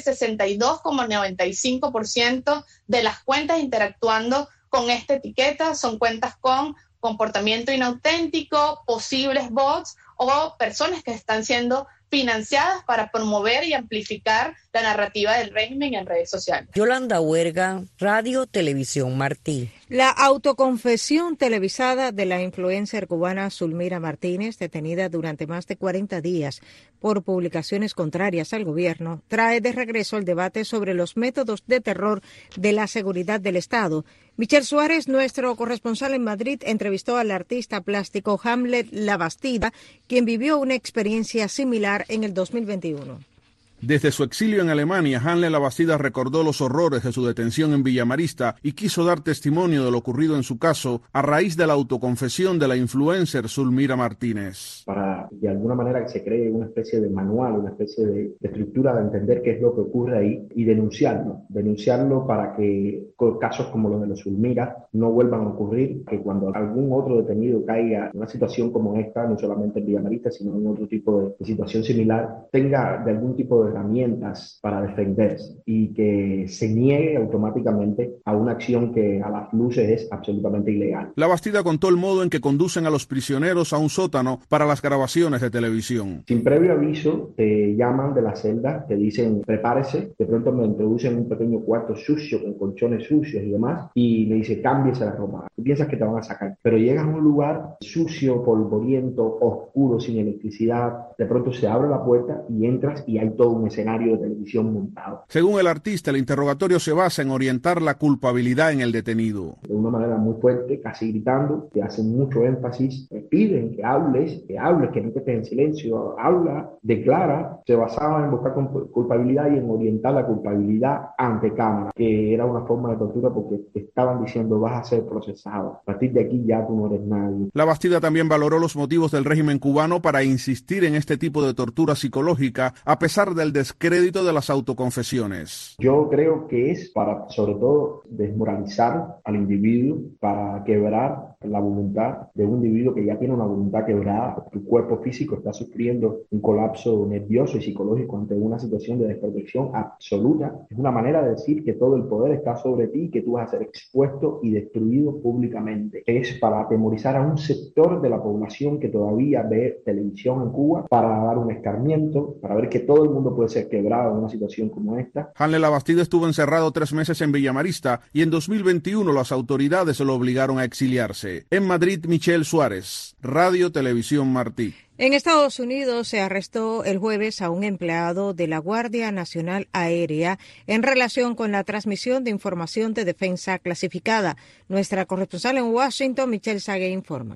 62,95% de las cuentas interactuando con esta etiqueta son cuentas con comportamiento inauténtico, posibles bots o personas que están siendo financiadas para promover y amplificar la narrativa del régimen en redes sociales. Yolanda Huerga, Radio Televisión Martí. La autoconfesión televisada de la influencer cubana Zulmira Martínez, detenida durante más de 40 días por publicaciones contrarias al gobierno, trae de regreso el debate sobre los métodos de terror de la seguridad del Estado. Michel Suárez, nuestro corresponsal en Madrid, entrevistó al artista plástico Hamlet Labastida, quien vivió una experiencia similar en el 2021. Desde su exilio en Alemania, Hamlet Labastida recordó los horrores de su detención en Villamarista y quiso dar testimonio de lo ocurrido en su caso a raíz de la autoconfesión de la influencer Zulmira Martínez. Para de alguna manera que se cree una especie de manual, una especie de estructura de entender qué es lo que ocurre ahí y denunciarlo para que casos como los de los Zulmira no vuelvan a ocurrir, que cuando algún otro detenido caiga en una situación como esta, no solamente en Villamarista, sino en otro tipo de situación similar, tenga de algún tipo de herramientas para defenderse y que se niegue automáticamente a una acción que a las luces es absolutamente ilegal. Labastida contó el modo en que conducen a los prisioneros a un sótano para las grabaciones de televisión. Sin previo aviso te llaman de la celda, te dicen prepárese, de pronto me introducen en un pequeño cuarto sucio con colchones sucios y demás y me dice cámbiese la ropa. Tú piensas que te van a sacar, pero llegas a un lugar sucio, polvoriento, oscuro, sin electricidad, de pronto se abre la puerta y entras y hay todo un escenario de televisión montado. Según el artista, el interrogatorio se basa en orientar la culpabilidad en el detenido. De una manera muy fuerte, casi gritando, te hacen mucho énfasis, te piden que hables, que no te quedes en silencio, habla, declara. Se basaba en buscar culpabilidad y en orientar la culpabilidad ante cámara, que era una forma de tortura porque te estaban diciendo vas a ser procesado. A partir de aquí ya tú no eres nadie. Labastida también valoró los motivos del régimen cubano para insistir en este tipo de tortura psicológica, a pesar del descrédito de las autoconfesiones. Yo creo que es para, sobre todo, desmoralizar al individuo, para quebrar la voluntad de un individuo que ya tiene una voluntad quebrada. Tu cuerpo físico está sufriendo un colapso nervioso y psicológico ante una situación de desprotección absoluta. Es una manera de decir que todo el poder está sobre ti y que tú vas a ser expuesto y destruido públicamente. Es para atemorizar a un sector de la población que todavía ve televisión en Cuba, para dar un escarmiento, para ver que todo el mundo puede ser quebrado en una situación como esta. Hamlet Labastida estuvo encerrado 3 meses en Villamarista y en 2021 las autoridades lo obligaron a exiliarse. En Madrid, Michel Suárez, Radio Televisión Martí. En Estados Unidos se arrestó el jueves a un empleado de la Guardia Nacional Aérea en relación con la transmisión de información de defensa clasificada. Nuestra corresponsal en Washington, Michelle Sague, informa.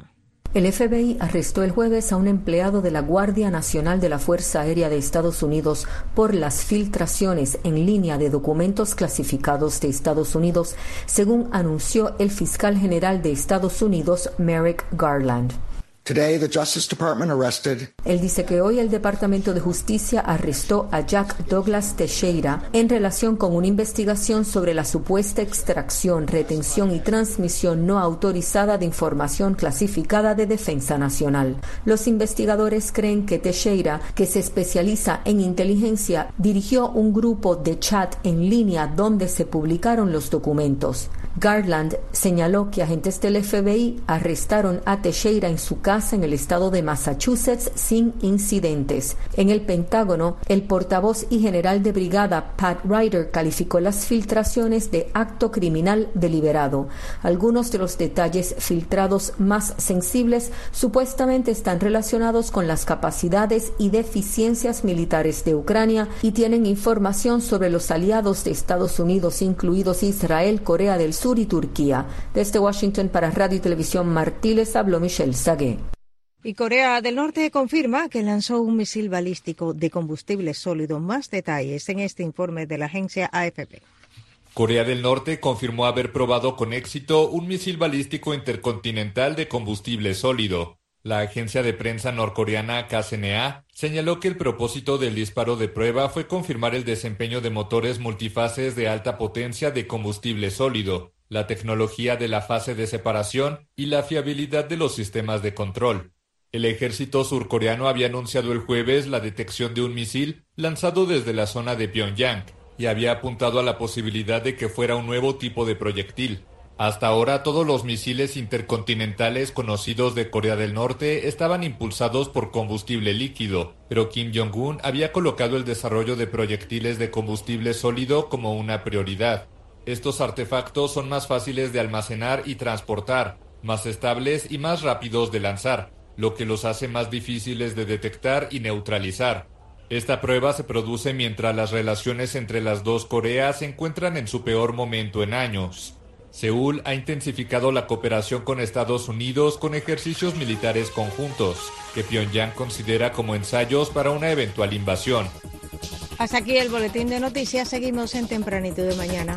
El FBI arrestó el jueves a un empleado de la Guardia Nacional de la Fuerza Aérea de Estados Unidos por las filtraciones en línea de documentos clasificados de Estados Unidos, según anunció el fiscal general de Estados Unidos, Merrick Garland. Today, the Justice Department arrested. Él dice que hoy el Departamento de Justicia arrestó a Jack Douglas Teixeira en relación con una investigación sobre la supuesta extracción, retención y transmisión no autorizada de información clasificada de defensa nacional. Los investigadores creen que Teixeira, que se especializa en inteligencia, dirigió un grupo de chat en línea donde se publicaron los documentos. Garland señaló que agentes del FBI arrestaron a Teixeira en su casa en el estado de Massachusetts sin incidentes. En el Pentágono, el portavoz y general de brigada Pat Ryder calificó las filtraciones de acto criminal deliberado. Algunos de los detalles filtrados más sensibles supuestamente están relacionados con las capacidades y deficiencias militares de Ucrania y tienen información sobre los aliados de Estados Unidos, incluidos Israel, Corea del Sur y Turquía. Desde Washington para Radio y Televisión Martí les habló Michelle Sagué. Y Corea del Norte confirma que lanzó un misil balístico de combustible sólido. Más detalles en este informe de la agencia AFP. Corea del Norte confirmó haber probado con éxito un misil balístico intercontinental de combustible sólido. La agencia de prensa norcoreana KCNA señaló que el propósito del disparo de prueba fue confirmar el desempeño de motores multifases de alta potencia de combustible sólido, la tecnología de la fase de separación y la fiabilidad de los sistemas de control. El ejército surcoreano había anunciado el jueves la detección de un misil lanzado desde la zona de Pyongyang y había apuntado a la posibilidad de que fuera un nuevo tipo de proyectil. Hasta ahora, todos los misiles intercontinentales conocidos de Corea del Norte estaban impulsados por combustible líquido, pero Kim Jong-un había colocado el desarrollo de proyectiles de combustible sólido como una prioridad. Estos artefactos son más fáciles de almacenar y transportar, más estables y más rápidos de lanzar, lo que los hace más difíciles de detectar y neutralizar. Esta prueba se produce mientras las relaciones entre las dos Coreas se encuentran en su peor momento en años. Seúl ha intensificado la cooperación con Estados Unidos con ejercicios militares conjuntos, que Pyongyang considera como ensayos para una eventual invasión. Hasta aquí el boletín de noticias. Seguimos en Tempranito de Mañana.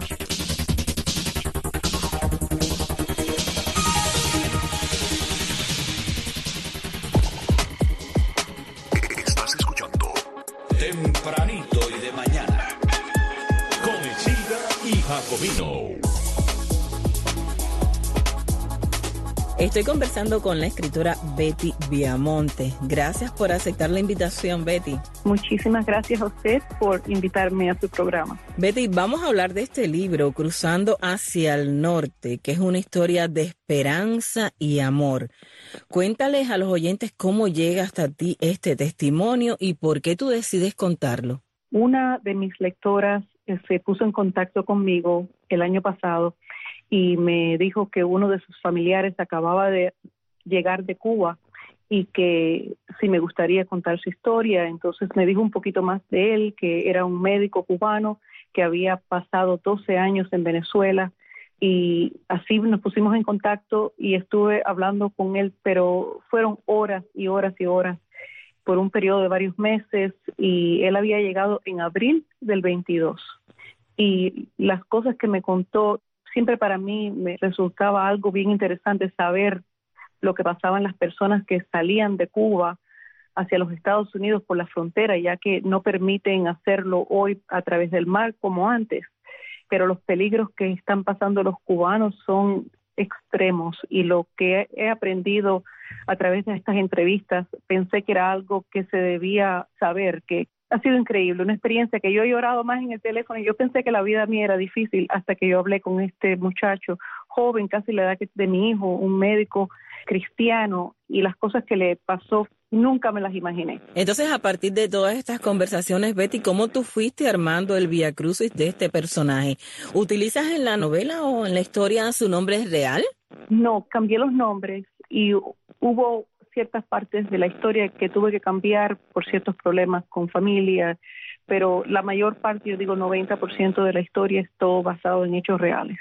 Estás escuchando Tempranito y de Mañana con Echida y Jacobino. Estoy conversando con la escritora Betty Viamonte. Gracias por aceptar la invitación, Betty. Muchísimas gracias a usted por invitarme a su programa. Betty, vamos a hablar de este libro, Cruzando hacia el Norte, que es una historia de esperanza y amor. Cuéntales a los oyentes cómo llega hasta ti este testimonio y por qué tú decides contarlo. Una de mis lectoras se puso en contacto conmigo el año pasado y me dijo que uno de sus familiares acababa de llegar de Cuba y que si me gustaría contar su historia. Entonces me dijo un poquito más de él, que era un médico cubano que había pasado 12 años en Venezuela, y así nos pusimos en contacto y estuve hablando con él, pero fueron horas y horas y horas por un periodo de varios meses, y él había llegado en abril del 22. Y las cosas que me contó, siempre para mí me resultaba algo bien interesante saber lo que pasaba en las personas que salían de Cuba hacia los Estados Unidos por la frontera, ya que no permiten hacerlo hoy a través del mar como antes. Pero los peligros que están pasando los cubanos son extremos, y lo que he aprendido a través de estas entrevistas, pensé que era algo que se debía saber, que ha sido increíble, una experiencia que yo he llorado más en el teléfono, y yo pensé que la vida mía era difícil hasta que yo hablé con este muchacho joven, casi la edad de mi hijo, un médico cristiano, y las cosas que le pasó nunca me las imaginé. Entonces, a partir de todas estas conversaciones, Betty, ¿cómo tú fuiste armando el viacrucis de este personaje? ¿Utilizas en la novela o en la historia su nombre real? No, cambié los nombres y hubo ciertas partes de la historia que tuve que cambiar por ciertos problemas con familia, pero la mayor parte, yo digo 90% de la historia es todo basado en hechos reales.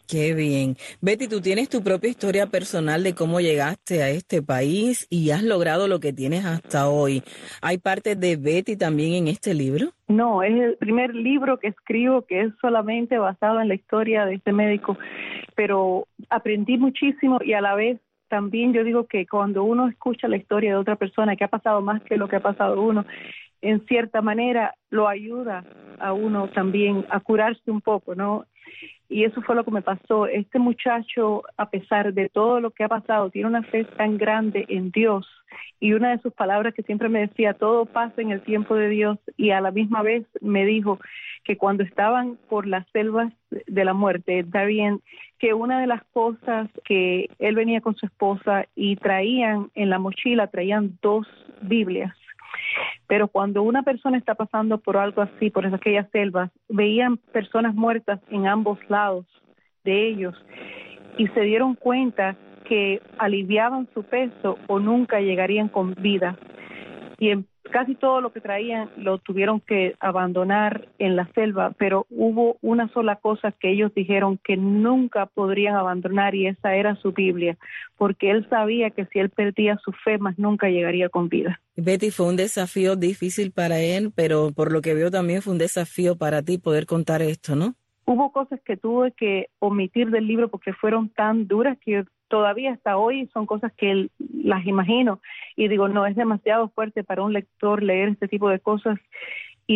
Qué bien. Betty, tú tienes tu propia historia personal de cómo llegaste a este país y has logrado lo que tienes hasta hoy. ¿Hay parte de Betty también en este libro? No, es el primer libro que escribo que es solamente basado en la historia de este médico, pero aprendí muchísimo y a la vez también yo digo que cuando uno escucha la historia de otra persona que ha pasado más que lo que ha pasado uno, en cierta manera lo ayuda a uno también a curarse un poco, ¿no? Y eso fue lo que me pasó. Este muchacho, a pesar de todo lo que ha pasado, tiene una fe tan grande en Dios. Y una de sus palabras que siempre me decía, todo pasa en el tiempo de Dios. Y a la misma vez me dijo que cuando estaban por las selvas de la muerte, Darien, que una de las cosas que él venía con su esposa y traían en la mochila, traían 2 Biblias. Pero cuando una persona está pasando por algo así, por aquellas selvas, veían personas muertas en ambos lados de ellos y se dieron cuenta que aliviaban su peso o nunca llegarían con vida. Y en casi todo lo que traían lo tuvieron que abandonar en la selva, pero hubo una sola cosa que ellos dijeron que nunca podrían abandonar y esa era su Biblia, porque él sabía que si él perdía su fe, más nunca llegaría con vida. Betty, fue un desafío difícil para él, pero por lo que veo también fue un desafío para ti poder contar esto, ¿no? Hubo cosas que tuve que omitir del libro porque fueron tan duras que todavía hasta hoy son cosas que las imagino y digo, no, es demasiado fuerte para un lector leer este tipo de cosas y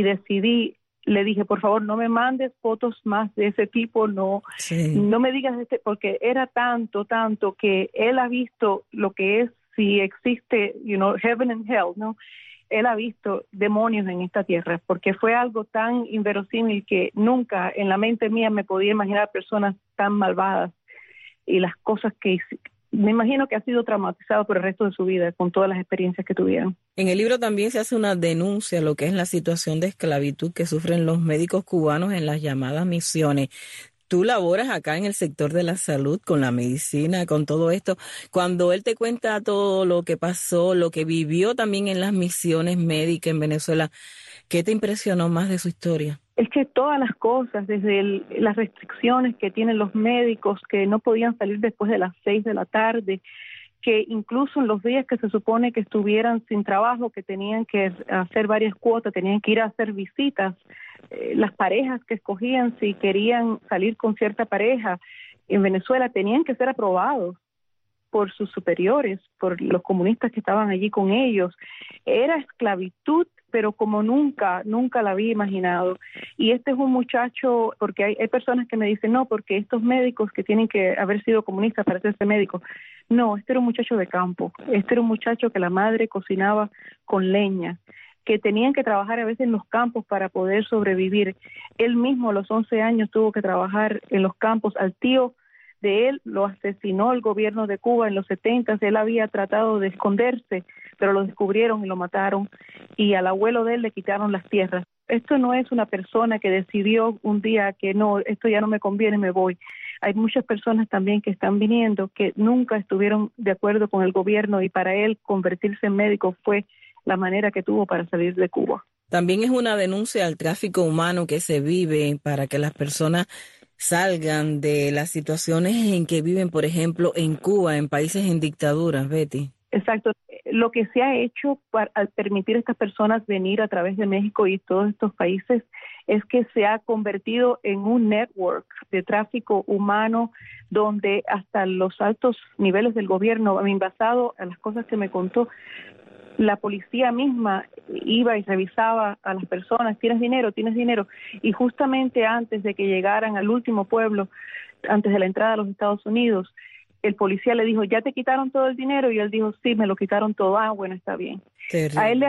le dije, por favor, no me mandes fotos más de ese tipo, no me digas porque era tanto que él ha visto lo que es, si existe, heaven and hell, ¿no? Él ha visto demonios en esta tierra, porque fue algo tan inverosímil que nunca en la mente mía me podía imaginar personas tan malvadas y las cosas que me imagino que ha sido traumatizado por el resto de su vida con todas las experiencias que tuvieron. En el libro también se hace una denuncia a lo que es la situación de esclavitud que sufren los médicos cubanos en las llamadas misiones. Tú laboras acá en el sector de la salud, con la medicina, con todo esto. Cuando él te cuenta todo lo que pasó, lo que vivió también en las misiones médicas en Venezuela, ¿qué te impresionó más de su historia? Es que todas las cosas, desde las restricciones que tienen los médicos, que no podían salir después de las 6 de la tarde, que incluso en los días que se supone que estuvieran sin trabajo, que tenían que hacer varias cuotas, tenían que ir a hacer visitas, las parejas que escogían si querían salir con cierta pareja en Venezuela tenían que ser aprobados por sus superiores, por los comunistas que estaban allí con ellos. Era esclavitud, pero como nunca la había imaginado. Y este es un muchacho, porque hay personas que me dicen, no, porque estos médicos que tienen que haber sido comunistas para ser médico. No, este era un muchacho de campo, este era un muchacho que la madre cocinaba con leña, que tenían que trabajar a veces en los campos para poder sobrevivir. Él mismo a los 11 años tuvo que trabajar en los campos. Al tío de él lo asesinó el gobierno de Cuba en los 70. Él había tratado de esconderse, pero lo descubrieron y lo mataron. Y al abuelo de él le quitaron las tierras. Esto no es una persona que decidió un día que no, esto ya no me conviene, me voy. Hay muchas personas también que están viniendo que nunca estuvieron de acuerdo con el gobierno y para él convertirse en médico fue la manera que tuvo para salir de Cuba. También es una denuncia al tráfico humano que se vive para que las personas salgan de las situaciones en que viven, por ejemplo, en Cuba, en países en dictaduras, Betty. Exacto. Lo que se ha hecho al permitir a estas personas venir a través de México y todos estos países es que se ha convertido en un network de tráfico humano donde hasta los altos niveles del gobierno, basado en las cosas que me contó, la policía misma iba y revisaba a las personas, ¿tienes dinero? Y justamente antes de que llegaran al último pueblo, antes de la entrada a los Estados Unidos, el policía le dijo, ¿ya te quitaron todo el dinero? Y él dijo, sí, me lo quitaron todo. Ah, bueno, está bien. Terrible. A él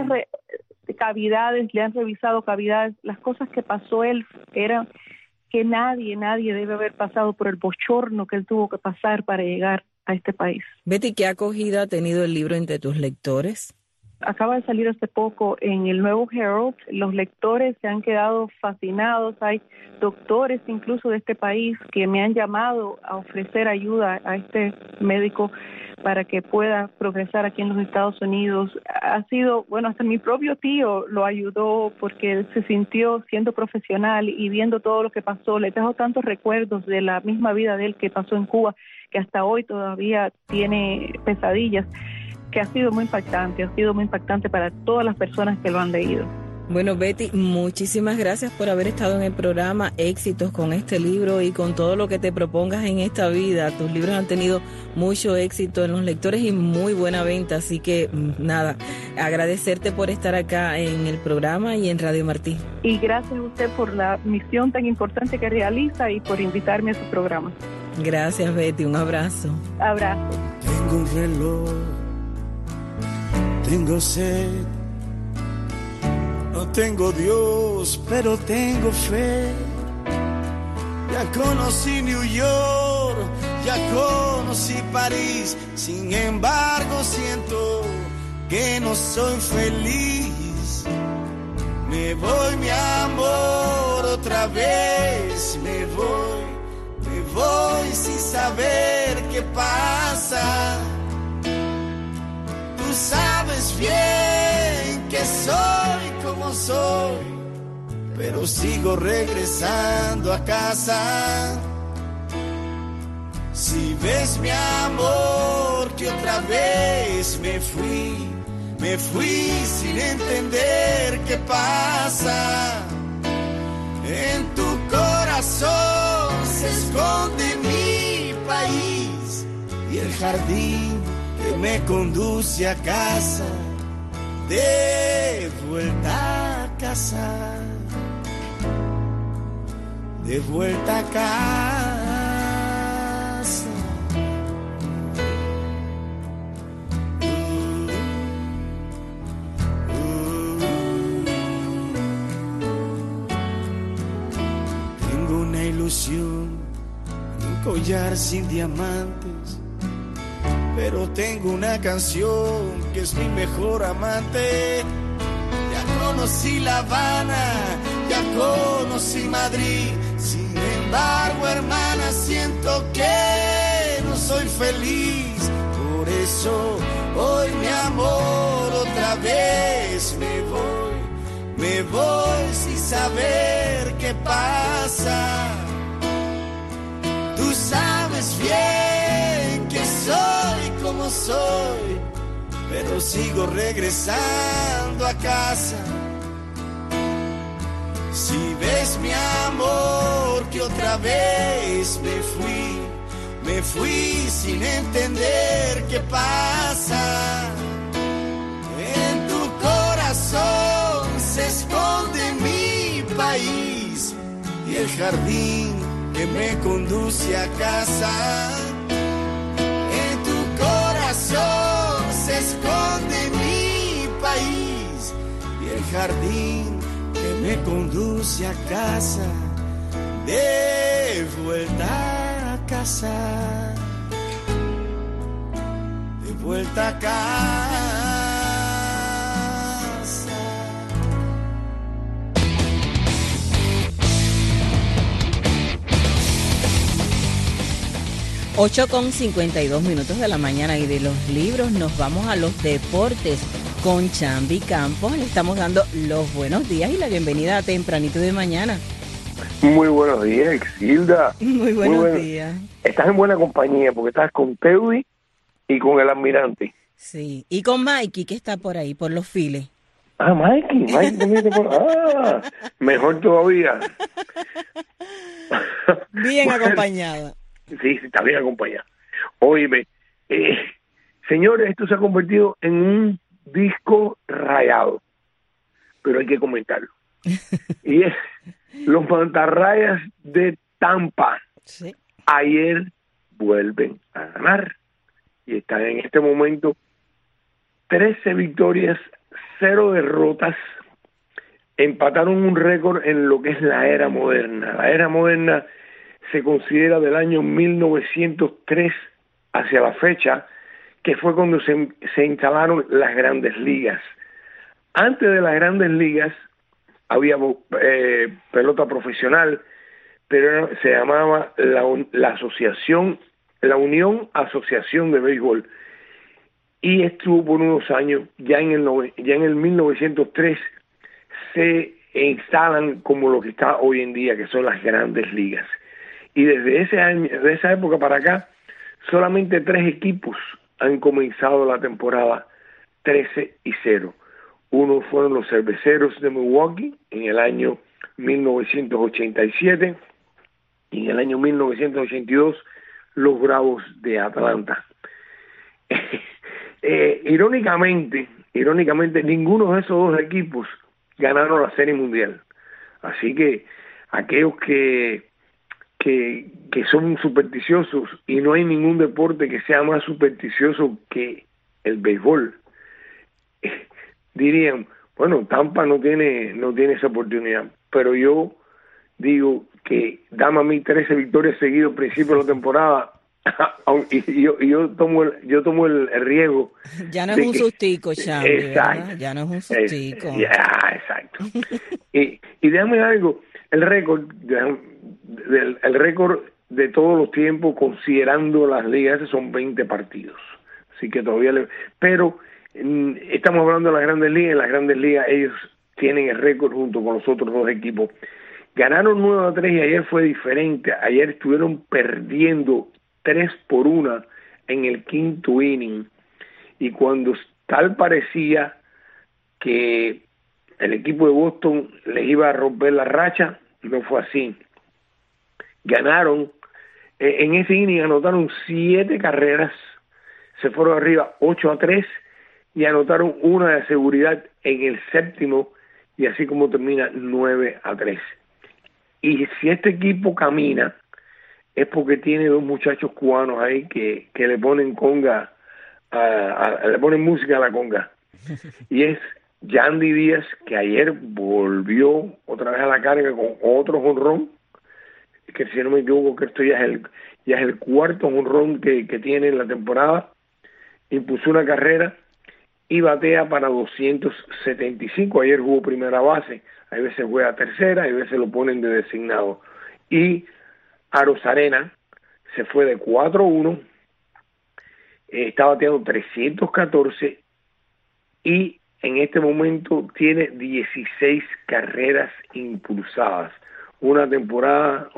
le han revisado cavidades. Las cosas que pasó él eran que nadie debe haber pasado por el bochorno que él tuvo que pasar para llegar a este país. Betty, ¿qué acogida ha tenido el libro entre tus lectores? Acaba de salir hace poco en el Nuevo Herald. Los lectores se han quedado fascinados. Hay doctores incluso de este país que me han llamado a ofrecer ayuda a este médico para que pueda progresar aquí en los Estados Unidos. Ha sido, bueno, hasta mi propio tío lo ayudó porque se sintió siendo profesional y viendo todo lo que pasó. Le trajo tantos recuerdos de la misma vida de él que pasó en Cuba, que hasta hoy todavía tiene pesadillas, que ha sido muy impactante para todas las personas que lo han leído. Bueno, Betty, muchísimas gracias por haber estado en el programa. Éxitos con este libro y con todo lo que te propongas en esta vida. Tus libros han tenido mucho éxito en los lectores y muy buena venta, así que nada, agradecerte por estar acá en el programa y en Radio Martí. Y gracias a usted por la misión tan importante que realiza y por invitarme a su programa. Gracias, Betty, un abrazo. Abrazo. Tengo un reloj, tengo sed. No tengo Dios, pero tengo fe. Ya conocí New York, ya conocí París. Sin embargo siento que no soy feliz. Me voy, mi amor, otra vez. Me voy sin saber qué pasa. Tú sabes bien que soy como soy, pero sigo regresando a casa. Si ves, mi amor, que otra vez me fui sin entender qué pasa. En tu corazón se esconde mi país y el jardín que me conduce a casa. De vuelta a casa, de vuelta a casa. Tengo una ilusión, un collar sin diamantes, pero tengo una canción que es mi mejor amante. Ya conocí La Habana, ya conocí Madrid. Sin embargo, hermana, siento que no soy feliz. Por eso hoy, mi amor, otra vez me voy sin saber qué pasa. Tú sabes bien que soy como soy, pero sigo regresando a casa. Si ves, mi amor, que otra vez me fui sin entender qué pasa. En tu corazón se esconde mi país y el jardín que me conduce a casa. En tu corazón se esconde mi país y el jardín que me conduce a casa. De vuelta a casa, de vuelta a casa. 8:52 de la mañana, y de los libros nos vamos a los deportes con Chambi Campos. Le estamos dando los buenos días y la bienvenida a Tempranito de Mañana. Muy buenos días, Exilda. Muy buenos días. Estás en buena compañía porque estás con Teudi y con el Almirante. Sí, y con Mikey, que está por ahí, por los files. Ah, Mikey mejor todavía. Bien acompañada. Sí, está bien acompañada. Óyeme, señores, esto se ha convertido en un disco rayado, pero hay que comentarlo. Y es los Mantarrayas de Tampa. Sí. Ayer vuelven a ganar y están en este momento 13 victorias, 0 derrotas. Empataron un récord en lo que es la era moderna. La era moderna se considera del año 1903 hacia la fecha, que fue cuando se instalaron las grandes ligas. Antes de las grandes ligas había pelota profesional, pero se llamaba la Unión Asociación de Béisbol, y estuvo por unos años. Ya en el 1903 se instalan como lo que está hoy en día, que son las grandes ligas, y desde esa época para acá solamente 3 equipos han comenzado la temporada 13-0. Uno fueron los Cerveceros de Milwaukee en el año 1987, y en el año 1982 los Bravos de Atlanta. Irónicamente, ninguno de esos 2 equipos ganaron la Serie Mundial. Así que aquellos que son supersticiosos, y no hay ningún deporte que sea más supersticioso que el béisbol, dirían, bueno, Tampa no tiene esa oportunidad. Pero yo digo que dame a mí 13 victorias seguidas al principio de la temporada, y yo tomo el riesgo. Ya no es un sustico, Chambi, exacto. Ya no es un sustico. Exacto. y déjame algo, el récord de todos los tiempos, considerando las ligas, son 20 partidos. Así que todavía pero estamos hablando de las grandes ligas. En las grandes ligas ellos tienen el récord junto con los otros 2 equipos. Ganaron 9-3 y ayer fue diferente. Ayer estuvieron perdiendo 3-1 en el 5º inning, y cuando tal parecía que el equipo de Boston les iba a romper la racha, no fue así. Ganaron, en ese inning anotaron 7 carreras, se fueron arriba 8-3 y anotaron una de seguridad en el 7º, y así como termina 9-3. Y si este equipo camina, es porque tiene 2 muchachos cubanos ahí que le ponen conga, le ponen música a la conga. Y es Yandy Díaz, que ayer volvió otra vez a la carga con otro jonrón, que si no me equivoco que esto ya es el 4º jonrón que tiene en la temporada. Impulsó una carrera y batea para 275. Ayer jugó primera base, hay veces juega tercera, hay veces lo ponen de designado. Y Arozarena se fue de 4-1, está bateando 314, y en este momento tiene 16 carreras impulsadas. Una temporada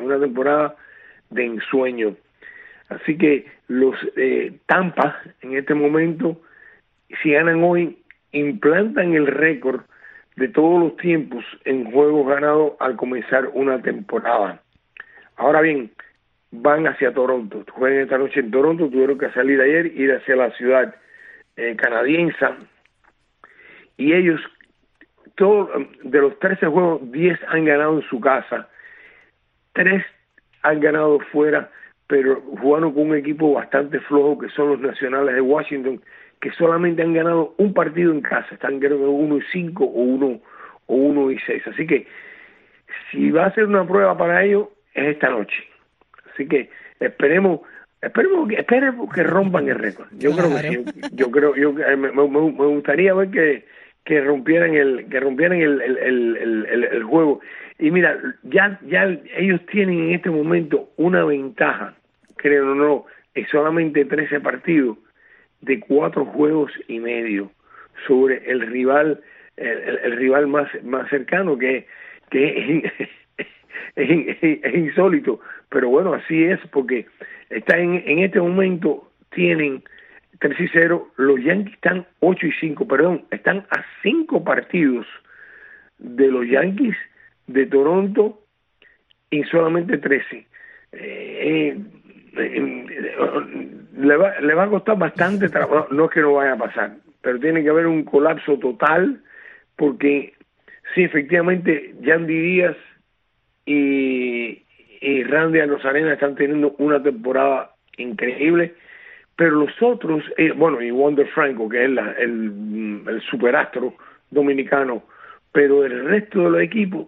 de ensueño. Así que los Tampa en este momento, si ganan hoy, implantan el récord de todos los tiempos en juegos ganados al comenzar una temporada. Ahora bien, van hacia Toronto, juegan esta noche en Toronto, tuvieron que salir ayer, ir hacia la ciudad canadiense, y ellos, de los 13 juegos, 10 han ganado en su casa, 3 han ganado fuera, pero jugaron con un equipo bastante flojo, que son los Nacionales de Washington, que solamente han ganado un partido en casa, están creo que 1-5 o 1-6, así que si va a ser una prueba para ellos, es esta noche. Así que esperemos que rompan el récord. Yo creo que sí. Me gustaría ver que rompieran el juego. Y mira, ya ellos tienen en este momento una ventaja, creo o no, es solamente 13 partidos de 4 juegos y medio sobre el rival más cercano, que es insólito, pero bueno, así es, porque está en este momento tienen 3-0, los Yankees están 8-5, perdón, están a 5 partidos de los Yankees de Toronto y solamente 13. Le va a costar bastante trabajo, no es que no vaya a pasar, pero tiene que haber un colapso total, porque sí, efectivamente, Yandy Díaz y Randy Arozarena están teniendo una temporada increíble, pero los otros, y Wander Franco, que es el superastro dominicano, pero el resto del equipo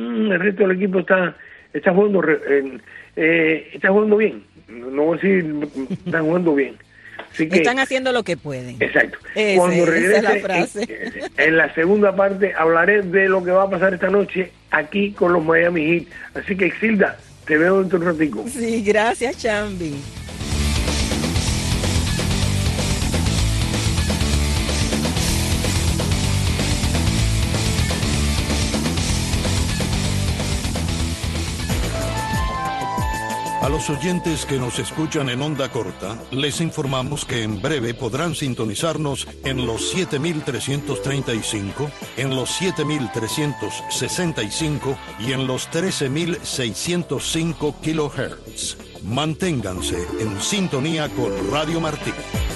está jugando bien, no voy a decir, está jugando bien. Así que, están haciendo lo que pueden. Exacto. Cuando regrese, esa es la frase. En la segunda parte hablaré de lo que va a pasar esta noche aquí con los Miami Heat. Así que, Exilda, te veo dentro de un ratico. Sí, gracias, Chambi. A los oyentes que nos escuchan en onda corta, les informamos que en breve podrán sintonizarnos en los 7.335, en los 7.365 y en los 13.605 kilohertz. Manténganse en sintonía con Radio Martí.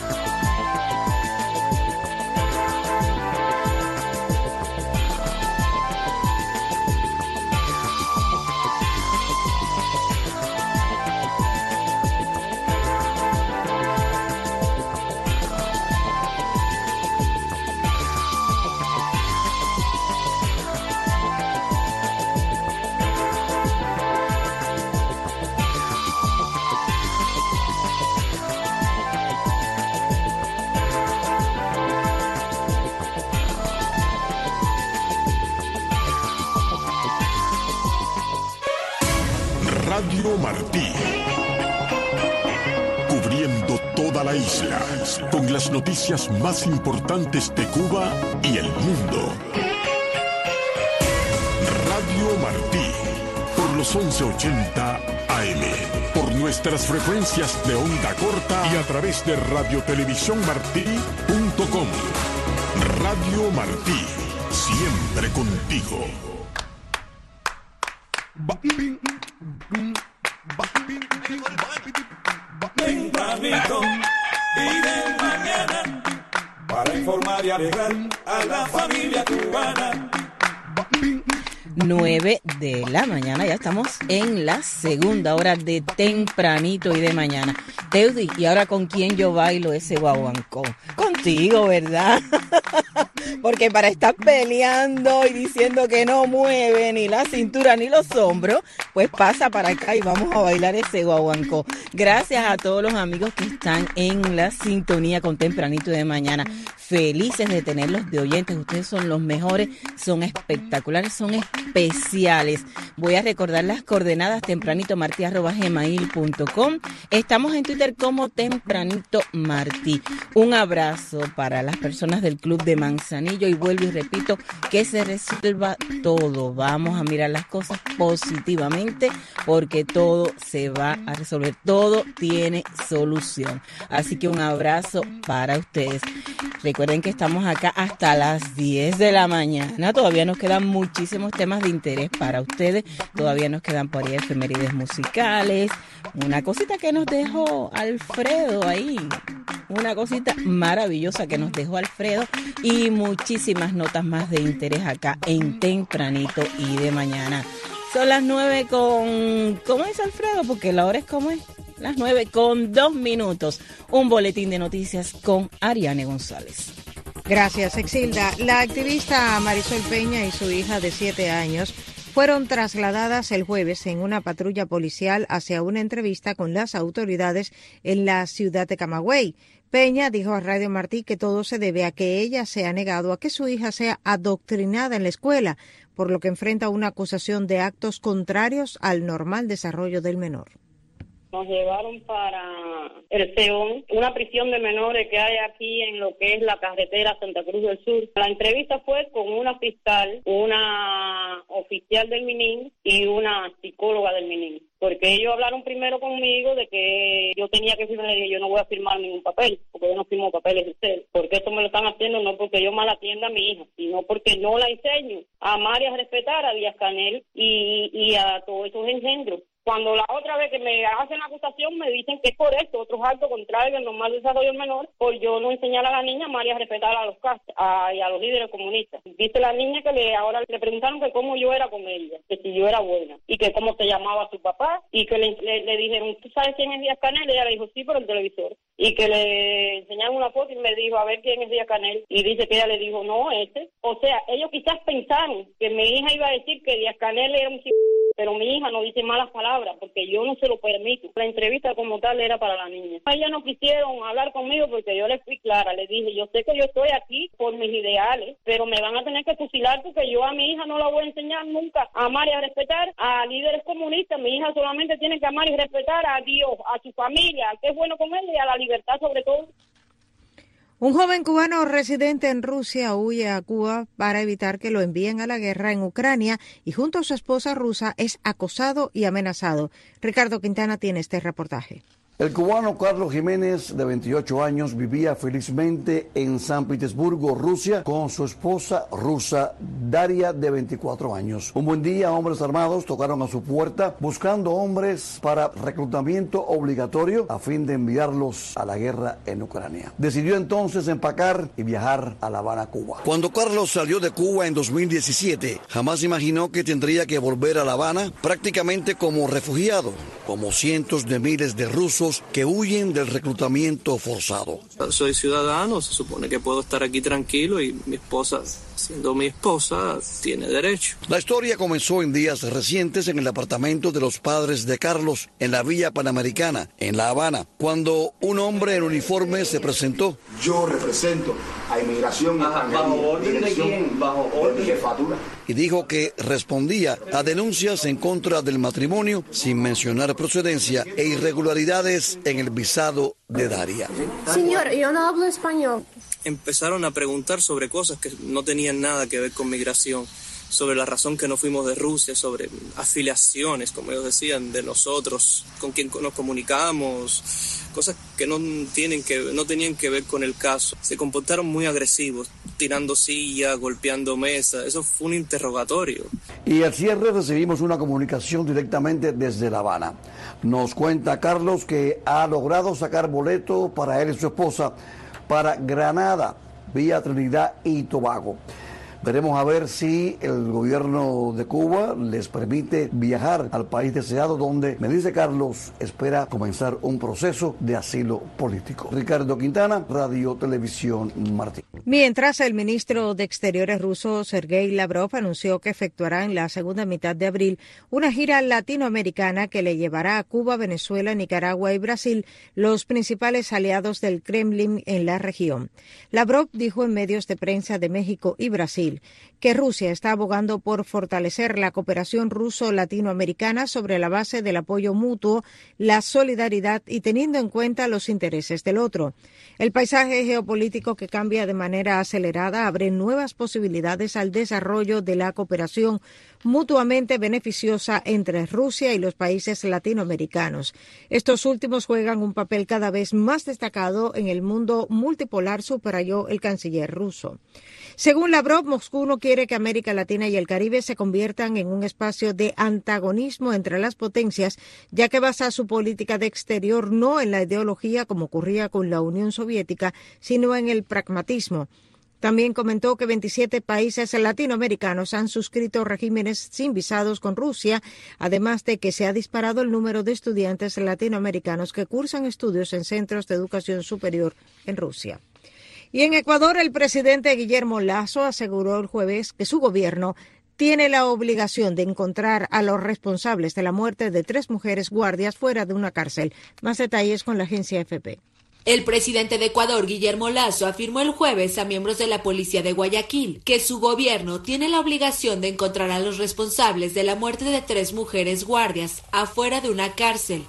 Radio Martí, cubriendo toda la isla con las noticias más importantes de Cuba y el mundo. Radio Martí, por los 1180 AM, por nuestras frecuencias de onda corta y a través de radiotelevisiónmartí.com. Radio Martí, siempre contigo. Tempranito y de mañana, para informar y alegrar a la familia cubana. 9 de la mañana, ya estamos en la segunda hora de tempranito y de mañana. Teudi, ¿y ahora con quién yo bailo ese guaguancó? Contigo, ¿verdad? Porque para estar peleando y diciendo que no mueve ni la cintura ni los hombros, pues pasa para acá y vamos a bailar ese guaguancó. Gracias a todos los amigos que están en la sintonía con tempranito y de mañana. Felices de tenerlos de oyentes. Ustedes son los mejores, son espectaculares, son especiales. Voy a recordar las coordenadas: tempranitomarti@gmail.com. Estamos en Twitter como Tempranito Martí. Un abrazo para las personas del Club de Manzanillo y vuelvo y repito, que se resuelva todo. Vamos a mirar las cosas positivamente porque todo se va a resolver. Todo tiene solución. Así que un abrazo para ustedes. Recuerden que estamos acá hasta las 10 de la mañana. Todavía nos quedan muchísimos temas de interés para ustedes. Todavía nos quedan por ahí efemérides musicales. Una cosita que nos dejó Alfredo ahí. Una cosita maravillosa que nos dejó Alfredo. Y muchísimas notas más de interés acá en Tempranito y de mañana. Son las 9 con... ¿Cómo es, Alfredo? Porque la hora es como es. Las 9:02. Un boletín de noticias con Ariane González. Gracias, Exilda. La activista Marisol Peña y su hija de 7 años fueron trasladadas el jueves en una patrulla policial hacia una entrevista con las autoridades en la ciudad de Camagüey. Peña dijo a Radio Martí que todo se debe a que ella se ha negado a que su hija sea adoctrinada en la escuela, por lo que enfrenta una acusación de actos contrarios al normal desarrollo del menor. Nos llevaron para el Ceón, una prisión de menores que hay aquí en lo que es la carretera Santa Cruz del Sur. La entrevista fue con una fiscal, una oficial del MININ y una psicóloga del MININ. Porque ellos hablaron primero conmigo de que yo tenía que firmar, y yo no voy a firmar ningún papel, porque yo no firmo papeles de ustedes. Porque esto me lo están haciendo no porque yo mal atienda a mi hija, sino porque no la enseño a amar y a respetar a Díaz Canel y a todos esos engendros. Cuando la otra vez que me hacen la acusación me dicen que es por esto, otros actos contrarios al normal desarrollo menor, por yo no enseñar a la niña a amar y a respetar a los castas y a los líderes comunistas. Dice la niña que ahora le preguntaron que cómo yo era con ella, que si yo era buena, y que cómo se llamaba su papá, y que le dijeron, ¿tú sabes quién es Díaz Canel? Y ella le dijo, sí, por el televisor. Y que le enseñaron una foto y me dijo, a ver quién es Díaz Canel, y dice que ella le dijo, no, ese. O sea, ellos quizás pensaron que mi hija iba a decir que Díaz Canel era un pero mi hija no dice malas palabras porque yo no se lo permito. La entrevista como tal era para la niña. Ellas no quisieron hablar conmigo porque yo les fui clara, les dije, yo sé que yo estoy aquí por mis ideales, pero me van a tener que fusilar porque yo a mi hija no la voy a enseñar nunca a amar y a respetar a líderes comunistas. Mi hija solamente tiene que amar y respetar a Dios, a su familia, que es bueno con él y a la libertad sobre todo. Un joven cubano residente en Rusia huye a Cuba para evitar que lo envíen a la guerra en Ucrania y junto a su esposa rusa es acosado y amenazado. Ricardo Quintana tiene este reportaje. El cubano Carlos Jiménez, de 28 años, vivía felizmente en San Petersburgo, Rusia, con su esposa rusa, Daria, de 24 años. Un buen día, hombres armados tocaron a su puerta buscando hombres para reclutamiento obligatorio a fin de enviarlos a la guerra en Ucrania. Decidió entonces empacar y viajar a La Habana, Cuba. Cuando Carlos salió de Cuba en 2017, jamás imaginó que tendría que volver a La Habana prácticamente como refugiado, como cientos de miles de rusos que huyen del reclutamiento forzado. Soy ciudadano, se supone que puedo estar aquí tranquilo y mi esposa, siendo mi esposa, tiene derecho. La historia comenzó en días recientes en el apartamento de los padres de Carlos, en la Villa Panamericana, en La Habana, cuando un hombre en uniforme se presentó. Yo represento a Inmigración y Extranjería. ¿Bajo orden de quién? ¿Bajo orden? De mi jefatura. Y dijo que respondía a denuncias en contra del matrimonio sin mencionar procedencia e irregularidades en el visado de Daria. Señor, yo no hablo español. Empezaron a preguntar sobre cosas que no tenían nada que ver con migración, sobre la razón que nos fuimos de Rusia, sobre afiliaciones, como ellos decían, de nosotros, con quién nos comunicamos, cosas que no tenían que ver con el caso. Se comportaron muy agresivos, tirando sillas, golpeando mesas. Eso fue un interrogatorio. Y al cierre recibimos una comunicación directamente desde La Habana. Nos cuenta Carlos que ha logrado sacar boleto para él y su esposa para Granada, vía Trinidad y Tobago. Veremos a ver si el gobierno de Cuba les permite viajar al país deseado, donde, me dice Carlos, espera comenzar un proceso de asilo político. Ricardo Quintana, Radio Televisión Martí. Mientras, el ministro de Exteriores ruso, Sergei Lavrov, anunció que efectuará en la segunda mitad de abril una gira latinoamericana que le llevará a Cuba, Venezuela, Nicaragua y Brasil, los principales aliados del Kremlin en la región. Lavrov dijo en medios de prensa de México y Brasil que Rusia está abogando por fortalecer la cooperación ruso-latinoamericana sobre la base del apoyo mutuo, la solidaridad y teniendo en cuenta los intereses del otro. El paisaje geopolítico que cambia de manera acelerada abre nuevas posibilidades al desarrollo de la cooperación mutuamente beneficiosa entre Rusia y los países latinoamericanos. Estos últimos juegan un papel cada vez más destacado en el mundo multipolar, subrayó el canciller ruso. Según Lavrov, Moscú no quiere que América Latina y el Caribe se conviertan en un espacio de antagonismo entre las potencias, ya que basa su política de exterior no en la ideología como ocurría con la Unión Soviética, sino en el pragmatismo. También comentó que 27 países latinoamericanos han suscrito regímenes sin visados con Rusia, además de que se ha disparado el número de estudiantes latinoamericanos que cursan estudios en centros de educación superior en Rusia. Y en Ecuador, el presidente Guillermo Lasso aseguró el jueves que su gobierno tiene la obligación de encontrar a los responsables de la muerte de 3 mujeres guardias fuera de una cárcel. Más detalles con la agencia AFP. El presidente de Ecuador, Guillermo Lasso, afirmó el jueves a miembros de la policía de Guayaquil que su gobierno tiene la obligación de encontrar a los responsables de la muerte de 3 mujeres guardias afuera de una cárcel.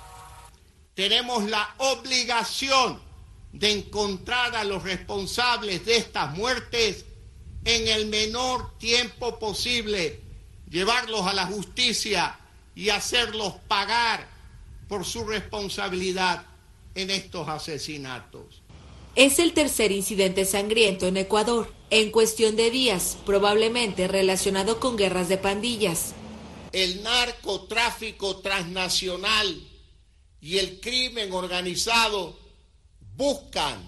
Tenemos la obligación de encontrar a los responsables de estas muertes en el menor tiempo posible, llevarlos a la justicia y hacerlos pagar por su responsabilidad en estos asesinatos. Es el tercer incidente sangriento en Ecuador, en cuestión de días, probablemente relacionado con guerras de pandillas. El narcotráfico transnacional y el crimen organizado buscan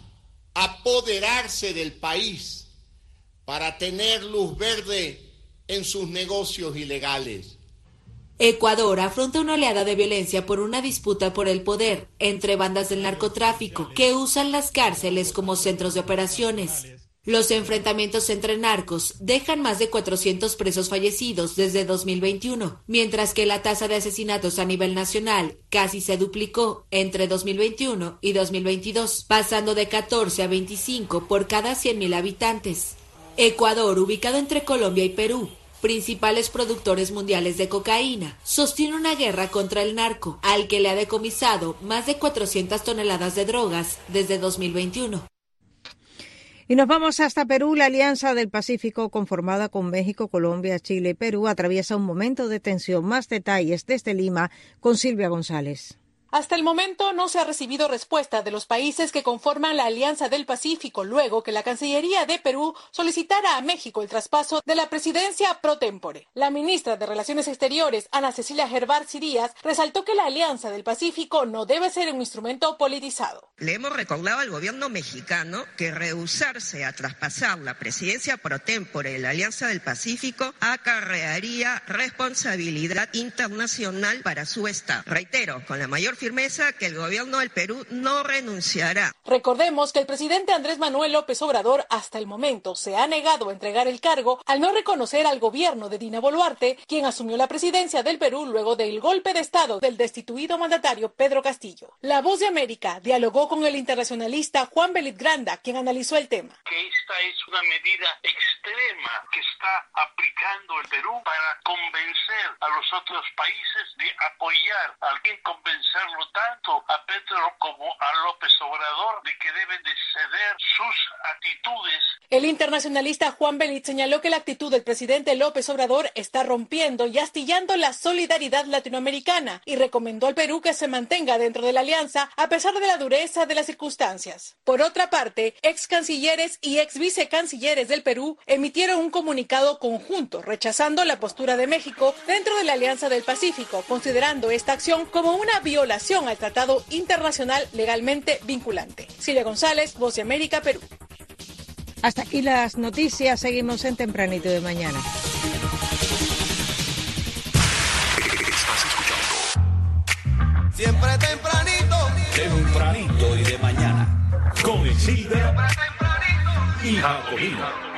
apoderarse del país para tener luz verde en sus negocios ilegales. Ecuador afronta una oleada de violencia por una disputa por el poder entre bandas del narcotráfico que usan las cárceles como centros de operaciones. Los enfrentamientos entre narcos dejan más de 400 presos fallecidos desde 2021, mientras que la tasa de asesinatos a nivel nacional casi se duplicó entre 2021 y 2022, pasando de 14 a 25 por cada 100.000 habitantes. Ecuador, ubicado entre Colombia y Perú, principales productores mundiales de cocaína, sostiene una guerra contra el narco, al que le ha decomisado más de 400 toneladas de drogas desde 2021. Y nos vamos hasta Perú. La Alianza del Pacífico, conformada con México, Colombia, Chile y Perú, atraviesa un momento de tensión. Más detalles desde Lima con Silvia González. Hasta el momento no se ha recibido respuesta de los países que conforman la Alianza del Pacífico, luego que la Cancillería de Perú solicitara a México el traspaso de la presidencia pro tempore. La ministra de Relaciones Exteriores, Ana Cecilia Gervarzi Díaz, resaltó que la Alianza del Pacífico no debe ser un instrumento politizado. Le hemos recordado al gobierno mexicano que rehusarse a traspasar la presidencia pro tempore de la Alianza del Pacífico acarrearía responsabilidad internacional para su Estado. Reitero, con la mayor firmeza que el gobierno del Perú no renunciará. Recordemos que el presidente Andrés Manuel López Obrador hasta el momento se ha negado a entregar el cargo al no reconocer al gobierno de Dina Boluarte, quien asumió la presidencia del Perú luego del golpe de estado del destituido mandatario Pedro Castillo. La Voz de América dialogó con el internacionalista Juan Belit Granda, quien analizó el tema. Que esta es una medida extrema que está aplicando el Perú para convencer a los otros países de apoyar a alguien, convencerlo tanto a Petro como a López Obrador de que deben de ceder sus actitudes. El internacionalista Juan Belit señaló que la actitud del presidente López Obrador está rompiendo y astillando la solidaridad latinoamericana y recomendó al Perú que se mantenga dentro de la alianza a pesar de la dureza de las circunstancias. Por otra parte, ex cancilleres y ex vicecancilleres del Perú emitieron un comunicado conjunto rechazando la postura de México dentro de la Alianza del Pacífico, considerando esta acción como una violación al tratado internacional legalmente vinculante. Silvia González, Voz de América, Perú. Hasta aquí las noticias. Seguimos en Tempranito de Mañana. Estás escuchando Siempre tempranito y de mañana. Con Isilda y Jacobina.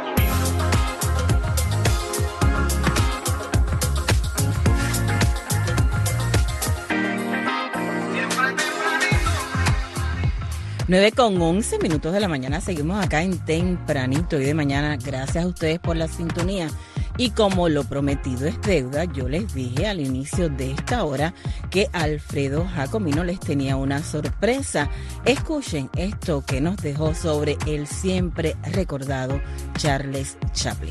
Nueve con 11 minutos de la mañana, seguimos acá en Tempranito y de Mañana. Gracias a ustedes por la sintonía. Y como lo prometido es deuda, yo les dije al inicio de esta hora que Alfredo Jacomino les tenía una sorpresa. Escuchen esto que nos dejó sobre el siempre recordado Charles Chaplin.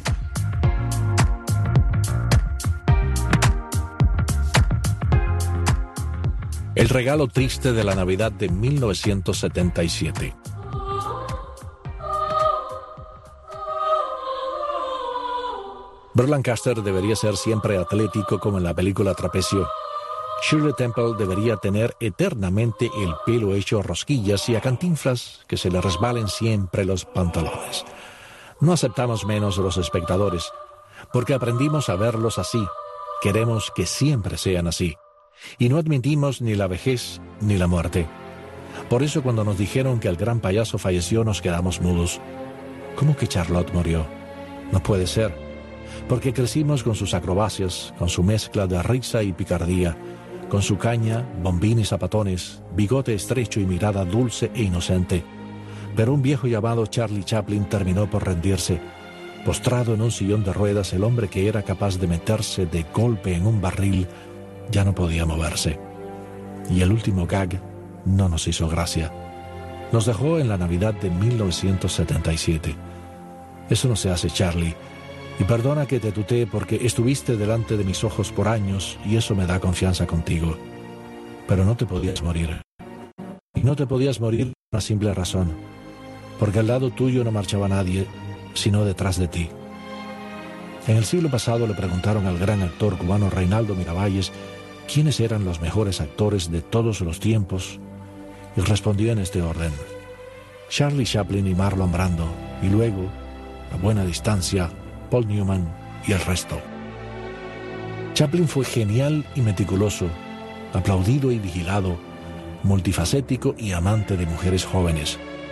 El regalo triste de la Navidad de 1977. Burt Lancaster debería ser siempre atlético como en la película Trapecio. Shirley Temple debería tener eternamente el pelo hecho rosquillas y a Cantinflas que se le resbalen siempre los pantalones. No aceptamos menos los espectadores, porque aprendimos a verlos así. Queremos que siempre sean así. Y no admitimos ni la vejez ni la muerte. Por eso cuando nos dijeron que el gran payaso falleció nos quedamos mudos. ¿Cómo que Charlotte murió? No puede ser, porque crecimos con sus acrobacias, con su mezcla de risa y picardía, con su caña, bombín y zapatones, bigote estrecho y mirada dulce e inocente. Pero un viejo llamado Charlie Chaplin terminó por rendirse. Postrado en un sillón de ruedas, el hombre que era capaz de meterse de golpe en un barril ya no podía moverse. Y el último gag no nos hizo gracia. Nos dejó en la Navidad de 1977. Eso no se hace, Charlie. Y perdona que te tutee porque estuviste delante de mis ojos por años y eso me da confianza contigo. Pero no te podías morir. Y no te podías morir por una simple razón. Porque al lado tuyo no marchaba nadie, sino detrás de ti. En el siglo pasado le preguntaron al gran actor cubano Reinaldo Miravalles quiénes eran los mejores actores de todos los tiempos, y respondió en este orden: Charlie Chaplin y Marlon Brando, y luego, a buena distancia, Paul Newman y el resto. Chaplin fue genial y meticuloso, aplaudido y vigilado, multifacético y amante de mujeres jóvenes.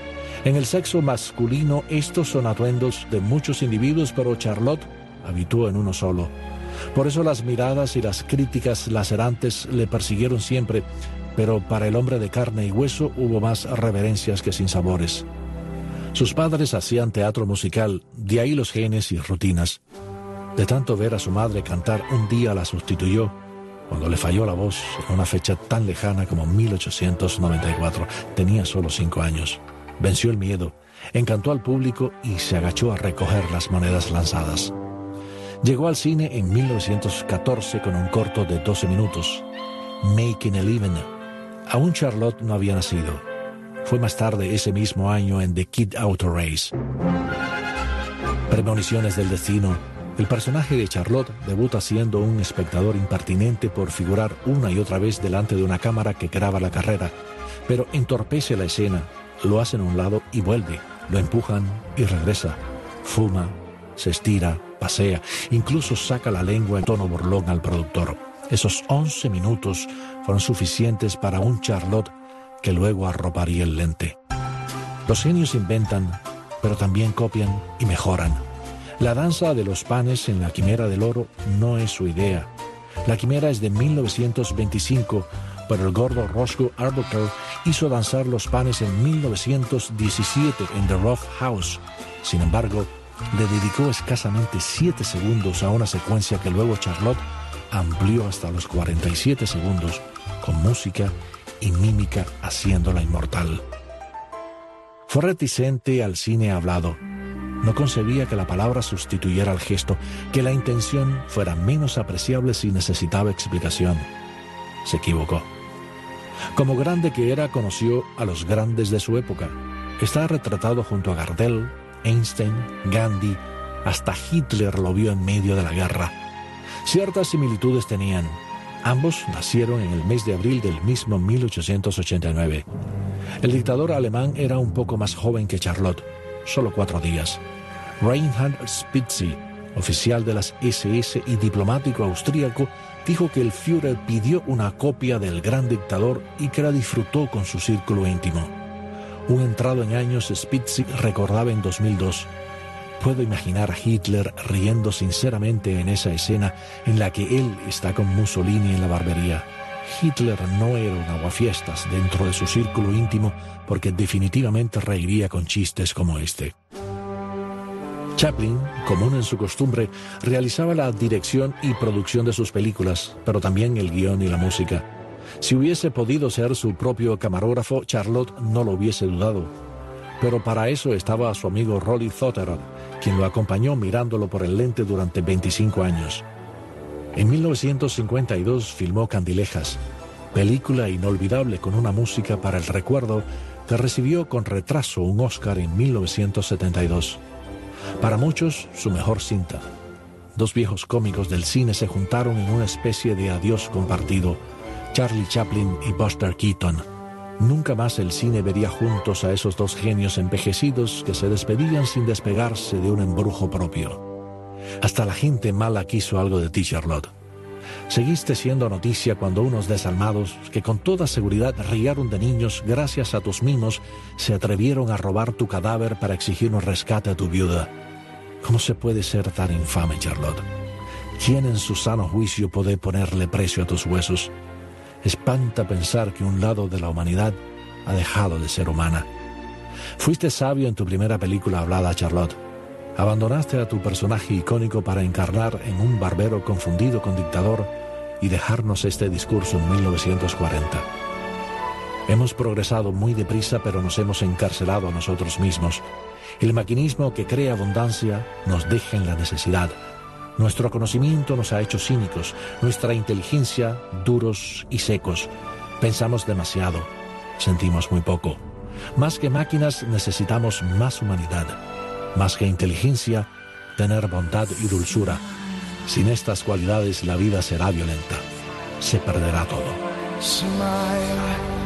En el sexo masculino, estos son atuendos de muchos individuos, pero Charlotte habitó en uno solo. Por eso las miradas y las críticas lacerantes le persiguieron siempre, pero para el hombre de carne y hueso hubo más reverencias que sinsabores. Sus padres hacían teatro musical, de ahí los genes y rutinas. De tanto ver a su madre cantar, un día la sustituyó cuando le falló la voz en una fecha tan lejana como 1894. Tenía solo 5 años. Venció el miedo, encantó al público y se agachó a recoger las monedas lanzadas. Llegó al cine en 1914 con un corto de 12 minutos, Making a Living. Aún Charlotte no había nacido. Fue más tarde ese mismo año en The Kid Auto Race. Premoniciones del destino. El personaje de Charlotte debuta siendo un espectador impertinente por figurar una y otra vez delante de una cámara que graba la carrera, pero entorpece la escena, lo hacen a un lado y vuelve, lo empujan y regresa, fuma, se estira, pasea, incluso saca la lengua en tono burlón al productor. Esos 11 minutos fueron suficientes para un Charlotte que luego arroparía el lente. Los genios inventan, pero también copian y mejoran. La danza de los panes en la Quimera del Oro no es su idea. La Quimera es de 1925, pero el gordo Roscoe Arbuckle hizo danzar los panes en 1917 en The Rough House. Sin embargo, le dedicó escasamente 7 segundos a una secuencia que luego Charlotte amplió hasta los 47 segundos, con música y mímica haciéndola inmortal. Fue reticente al cine hablado. No concebía que la palabra sustituyera al gesto, que la intención fuera menos apreciable si necesitaba explicación. Se equivocó. Como grande que era, conoció a los grandes de su época. Está retratado junto a Gardel, Einstein, Gandhi, hasta Hitler lo vio en medio de la guerra. Ciertas similitudes tenían. Ambos nacieron en el mes de abril del mismo 1889. El dictador alemán era un poco más joven que Charlotte, solo 4 días. Reinhard Spitzy, oficial de las SS y diplomático austríaco, dijo que el Führer pidió una copia del gran dictador y que la disfrutó con su círculo íntimo. Un entrado en años, Spitzy recordaba en 2002: puedo imaginar a Hitler riendo sinceramente en esa escena en la que él está con Mussolini en la barbería. Hitler no era un aguafiestas dentro de su círculo íntimo, porque definitivamente reiría con chistes como este. Chaplin, común en su costumbre, realizaba la dirección y producción de sus películas, pero también el guión y la música. Si hubiese podido ser su propio camarógrafo, Charlotte no lo hubiese dudado. Pero para eso estaba su amigo Rolly Thotterod, quien lo acompañó mirándolo por el lente durante 25 años. En 1952 filmó Candilejas, película inolvidable con una música para el recuerdo que recibió con retraso un Oscar en 1972. Para muchos, su mejor cinta. 2 viejos cómicos del cine se juntaron en una especie de adiós compartido, Charlie Chaplin y Buster Keaton. Nunca más el cine vería juntos a esos 2 genios envejecidos que se despedían sin despegarse de un embrujo propio. Hasta la gente mala quiso algo de ti, Charlotte. Seguiste siendo noticia cuando unos desalmados, que con toda seguridad riaron de niños gracias a tus mimos, se atrevieron a robar tu cadáver para exigir un rescate a tu viuda. ¿Cómo se puede ser tan infame, Charlotte? ¿Quién en su sano juicio puede ponerle precio a tus huesos? Espanta pensar que un lado de la humanidad ha dejado de ser humana. Fuiste sabio en tu primera película hablada, Charlotte. Abandonaste a tu personaje icónico para encarnar en un barbero confundido con dictador y dejarnos este discurso en 1940. Hemos progresado muy deprisa, pero nos hemos encarcelado a nosotros mismos. El maquinismo que crea abundancia nos deja en la necesidad. Nuestro conocimiento nos ha hecho cínicos, nuestra inteligencia duros y secos. Pensamos demasiado, sentimos muy poco. Más que máquinas necesitamos más humanidad. Más que inteligencia, tener bondad y dulzura. Sin estas cualidades la vida será violenta. Se perderá todo. Smile,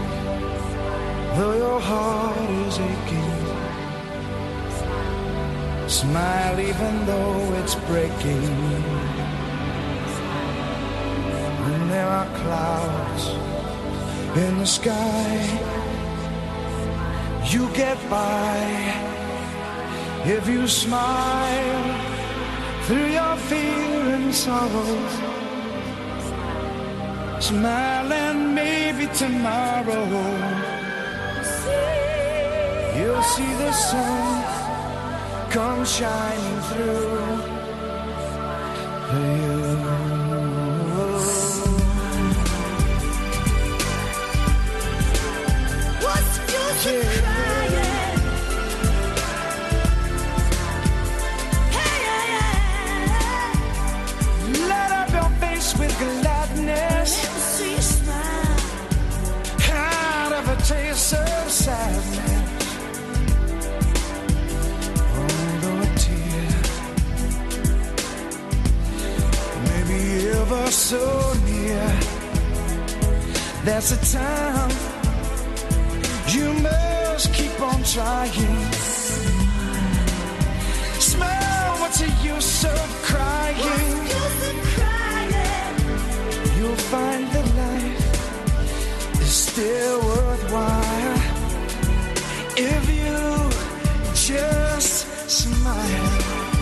though your heart is aching. Smile even though it's breaking. And there are clouds in the sky. You get by if you smile through your fear and sorrow. Smile and maybe tomorrow you'll see the sun come shining through for you. What's the use of crying? Hey, light up your face with gladness. Let me see you smile. Out of a taste of sadness. Although a tear may be ever so near, that's a time you must keep on trying. Smile, what's the use of crying? You'll find that life is still worthwhile if you just smile.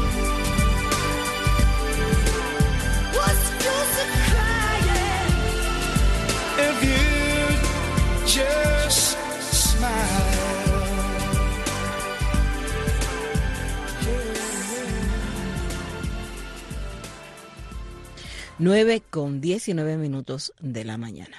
What's the use of crying if you just smile? 9:19 de la mañana.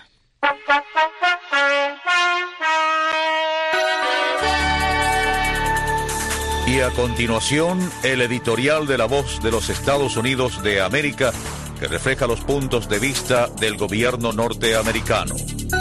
Y a continuación, el editorial de La Voz de los Estados Unidos de América, que refleja los puntos de vista del gobierno norteamericano.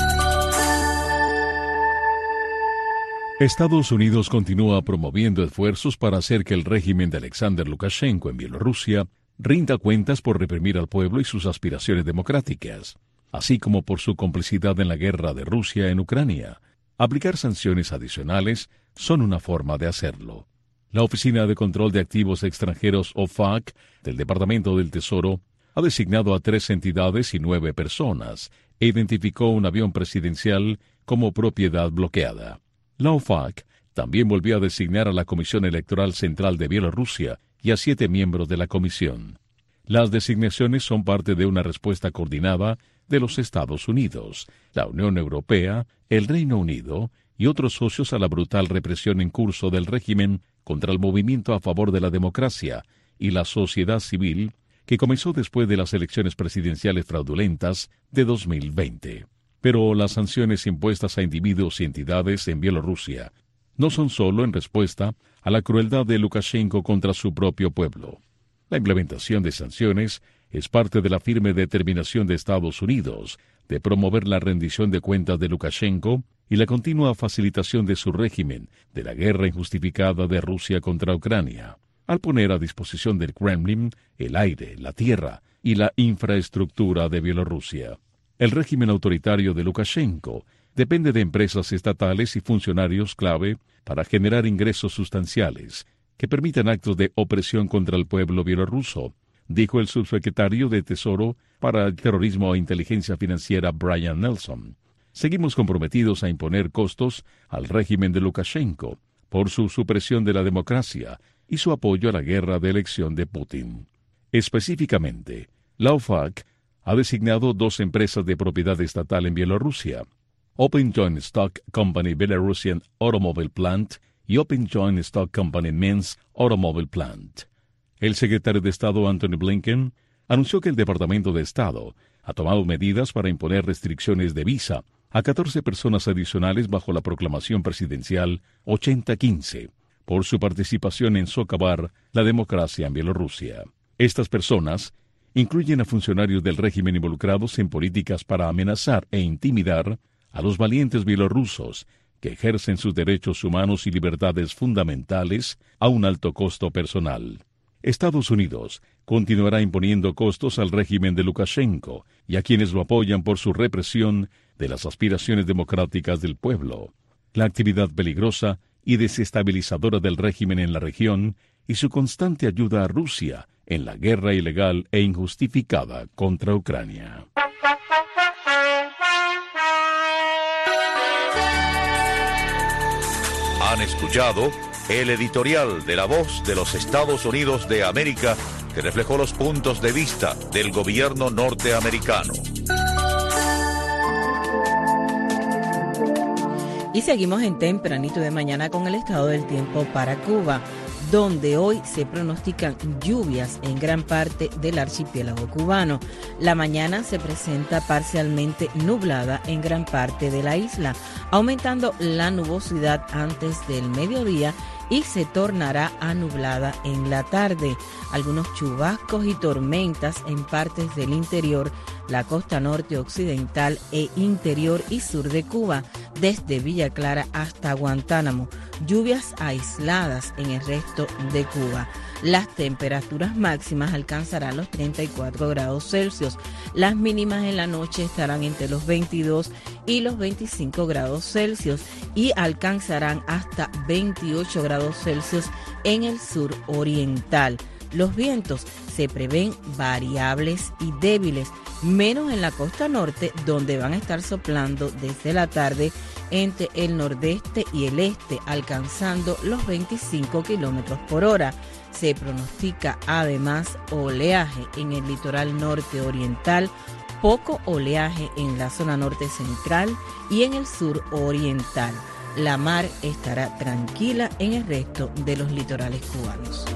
Estados Unidos continúa promoviendo esfuerzos para hacer que el régimen de Alexander Lukashenko en Bielorrusia rinda cuentas por reprimir al pueblo y sus aspiraciones democráticas, así como por su complicidad en la guerra de Rusia en Ucrania. Aplicar sanciones adicionales son una forma de hacerlo. La Oficina de Control de Activos Extranjeros, OFAC, del Departamento del Tesoro, ha designado a 3 entidades y 9 personas e identificó un avión presidencial como propiedad bloqueada. La OFAC también volvió a designar a la Comisión Electoral Central de Bielorrusia y a 7 miembros de la comisión. Las designaciones son parte de una respuesta coordinada de los Estados Unidos, la Unión Europea, el Reino Unido y otros socios a la brutal represión en curso del régimen contra el movimiento a favor de la democracia y la sociedad civil que comenzó después de las elecciones presidenciales fraudulentas de 2020. Pero las sanciones impuestas a individuos y entidades en Bielorrusia no son solo en respuesta a la crueldad de Lukashenko contra su propio pueblo. La implementación de sanciones es parte de la firme determinación de Estados Unidos de promover la rendición de cuentas de Lukashenko y la continua facilitación de su régimen de la guerra injustificada de Rusia contra Ucrania, al poner a disposición del Kremlin el aire, la tierra y la infraestructura de Bielorrusia. El régimen autoritario de Lukashenko depende de empresas estatales y funcionarios clave para generar ingresos sustanciales que permitan actos de opresión contra el pueblo bielorruso, dijo el subsecretario de Tesoro para el Terrorismo e Inteligencia Financiera Brian Nelson. Seguimos comprometidos a imponer costos al régimen de Lukashenko por su supresión de la democracia y su apoyo a la guerra de elección de Putin. Específicamente, la OFAC ha designado 2 empresas de propiedad estatal en Bielorrusia, Open Joint Stock Company Belarusian Automobile Plant y Open Joint Stock Company Minsk Automobile Plant. El secretario de Estado Antony Blinken anunció que el Departamento de Estado ha tomado medidas para imponer restricciones de visa a 14 personas adicionales bajo la proclamación presidencial 8015 por su participación en socavar la democracia en Bielorrusia. Estas personas incluyen a funcionarios del régimen involucrados en políticas para amenazar e intimidar a los valientes bielorrusos que ejercen sus derechos humanos y libertades fundamentales a un alto costo personal. Estados Unidos continuará imponiendo costos al régimen de Lukashenko y a quienes lo apoyan por su represión de las aspiraciones democráticas del pueblo, la actividad peligrosa y desestabilizadora del régimen en la región y su constante ayuda a Rusia en la guerra ilegal e injustificada contra Ucrania. Han escuchado el editorial de La Voz de los Estados Unidos de América, que reflejó los puntos de vista del gobierno norteamericano. Y seguimos en Tempranito de Mañana con el estado del tiempo para Cuba, donde hoy se pronostican lluvias en gran parte del archipiélago cubano. La mañana se presenta parcialmente nublada en gran parte de la isla, aumentando la nubosidad antes del mediodía y se tornará anublada en la tarde. Algunos chubascos y tormentas en partes del interior, la costa norte occidental e interior y sur de Cuba, desde Villa Clara hasta Guantánamo. Lluvias aisladas en el resto de Cuba. Las temperaturas máximas alcanzarán los 34 grados Celsius. Las mínimas en la noche estarán entre los 22 y los 25 grados Celsius y alcanzarán hasta 28 grados Celsius en el sur oriental. Los vientos se prevén variables y débiles, menos en la costa norte, donde van a estar soplando desde la tarde entre el nordeste y el este, alcanzando los 25 kilómetros por hora. Se pronostica además oleaje en el litoral norte oriental, poco oleaje en la zona norte central y en el sur oriental. La mar estará tranquila en el resto de los litorales cubanos.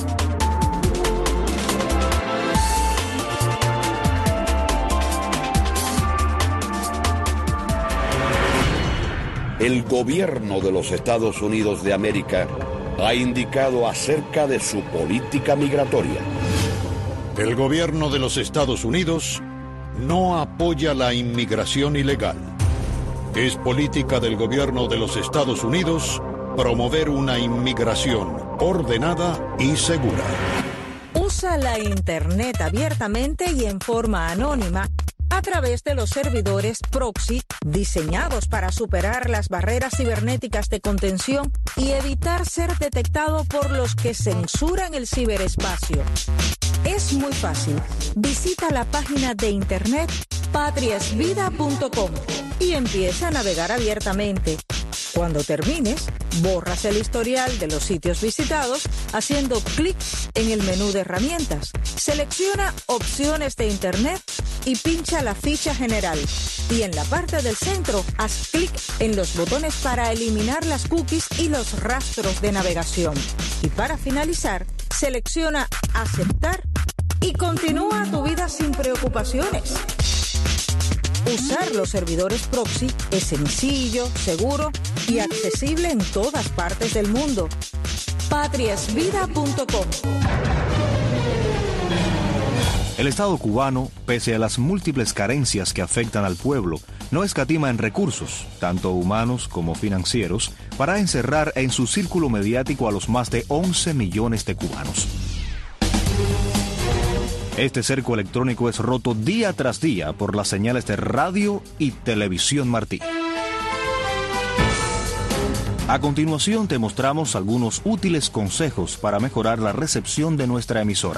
El gobierno de los Estados Unidos de América ha indicado acerca de su política migratoria. El gobierno de los Estados Unidos no apoya la inmigración ilegal. Es política del gobierno de los Estados Unidos promover una inmigración ordenada y segura. Usa la Internet abiertamente y en forma anónima a través de los servidores proxy diseñados para superar las barreras cibernéticas de contención y evitar ser detectado por los que censuran el ciberespacio. Es muy fácil. Visita la página de internet patriasvida.com y empieza a navegar abiertamente. Cuando termines, borras el historial de los sitios visitados haciendo clic en el menú de herramientas. Selecciona opciones de internet y pincha la ficha general. Y en la parte del centro, haz clic en los botones para eliminar las cookies y los rastros de navegación. Y para finalizar, selecciona aceptar y continúa tu vida sin preocupaciones. Usar los servidores proxy es sencillo, seguro y accesible en todas partes del mundo. patriasvida.com. El Estado cubano, pese a las múltiples carencias que afectan al pueblo, no escatima en recursos, tanto humanos como financieros, para encerrar en su círculo mediático a los más de 11 millones de cubanos. Este cerco electrónico es roto día tras día por las señales de radio y televisión Martí. A continuación te mostramos algunos útiles consejos para mejorar la recepción de nuestra emisora.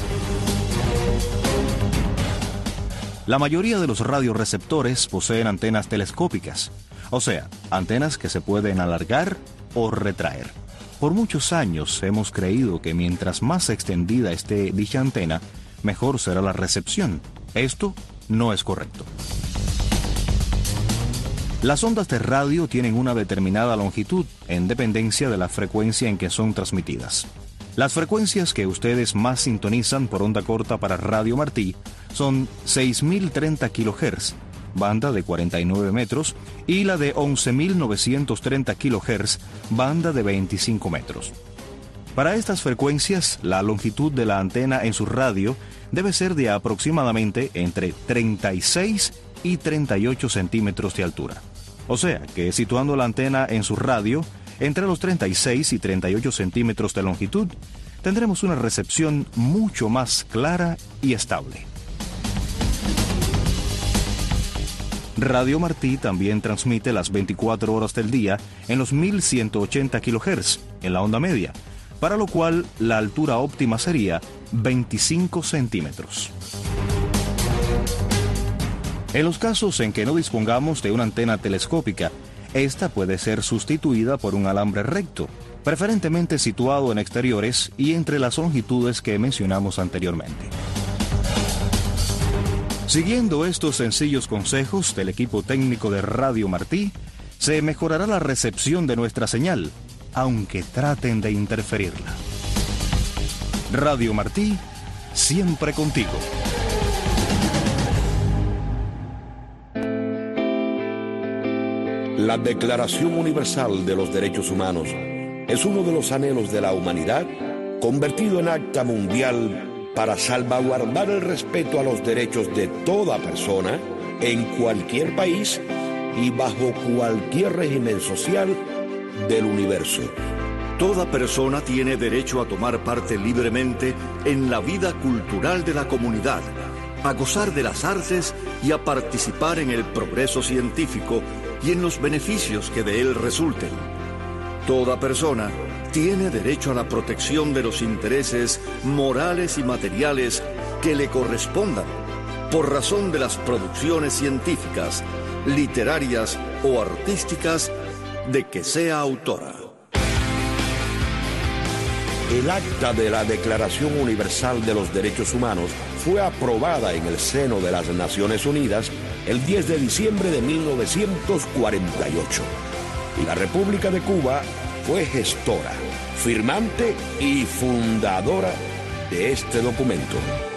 La mayoría de los radioreceptores poseen antenas telescópicas, o sea, antenas que se pueden alargar o retraer. Por muchos años hemos creído que mientras más extendida esté dicha antena, mejor será la recepción. Esto no es correcto. Las ondas de radio tienen una determinada longitud en dependencia de la frecuencia en que son transmitidas. Las frecuencias que ustedes más sintonizan por onda corta para Radio Martí son 6.030 kHz, banda de 49 metros, y la de 11.930 kHz, banda de 25 metros. Para estas frecuencias, la longitud de la antena en su radio debe ser de aproximadamente entre 36 y 38 centímetros de altura. O sea, que situando la antena en su radio entre los 36 y 38 centímetros de longitud, tendremos una recepción mucho más clara y estable. Radio Martí también transmite las 24 horas del día en los 1180 kHz en la onda media, para lo cual la altura óptima sería 25 centímetros. En los casos en que no dispongamos de una antena telescópica, Esta puede ser sustituida por un alambre recto, preferentemente situado en exteriores y entre las longitudes que mencionamos anteriormente. Siguiendo estos sencillos consejos del equipo técnico de Radio Martí, se mejorará la recepción de nuestra señal, aunque traten de interferirla. Radio Martí, siempre contigo. La Declaración Universal de los Derechos Humanos es uno de los anhelos de la humanidad convertido en acta mundial para salvaguardar el respeto a los derechos de toda persona en cualquier país y bajo cualquier régimen social del universo. Toda persona tiene derecho a tomar parte libremente en la vida cultural de la comunidad, a gozar de las artes y a participar en el progreso científico y en los beneficios que de él resulten. Toda persona tiene derecho a la protección de los intereses morales y materiales que le correspondan por razón de las producciones científicas, literarias o artísticas de que sea autora. El acta de la Declaración Universal de los Derechos Humanos fue aprobada en el seno de las Naciones Unidas el 10 de diciembre de 1948. Y la República de Cuba fue gestora, firmante y fundadora de este documento.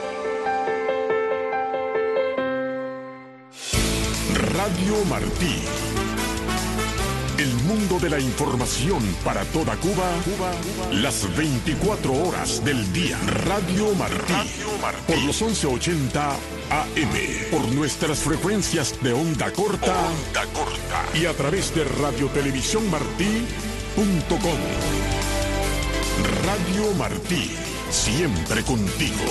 Radio Martí. El mundo de la información para toda Cuba, las 24 horas del día. Radio Martí. Por los 1180 AM. Por nuestras frecuencias de onda corta. Y a través de radiotelevisiónmartí.com. Radio Martí. Siempre contigo.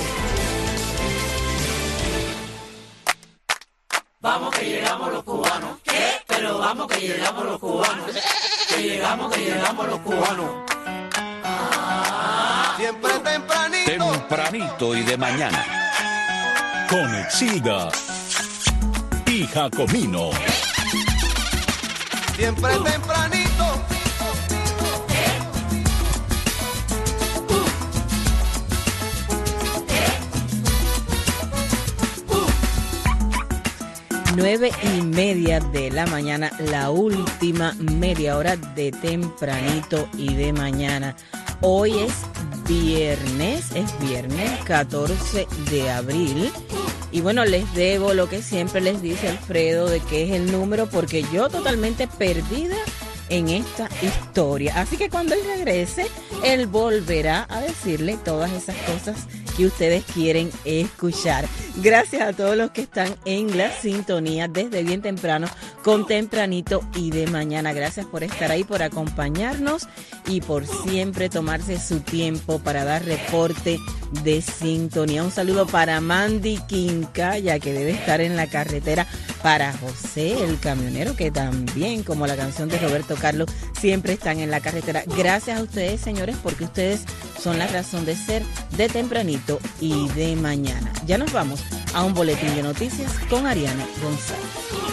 Vamos que llegamos los cubanos. ¿Qué? Pero vamos que llegamos los cubanos. Que llegamos los cubanos. Siempre tempranito. Tempranito y de mañana. Con Exilda y Jacomino. Siempre tempranito. 9:30 de la mañana, la última media hora de tempranito y de mañana. Hoy es viernes 14 de abril. Y bueno, les debo lo que siempre les dice Alfredo de que es el número, porque yo totalmente perdida en esta historia. Así que cuando él regrese, él volverá a decirle todas esas cosas que ustedes quieren escuchar. Gracias a todos los que están en la sintonía desde bien temprano, con tempranito y de mañana. Gracias por estar ahí, por acompañarnos y por siempre tomarse su tiempo para dar reporte de sintonía. Un saludo para Mandy Quincaya, que debe estar en la carretera, para José, el camionero, que también, como la canción de Roberto Carlos, siempre están en la carretera. Gracias a ustedes, señores, porque ustedes son la razón de ser de tempranito y de mañana. Ya nos vamos a un boletín de noticias con Ariana González.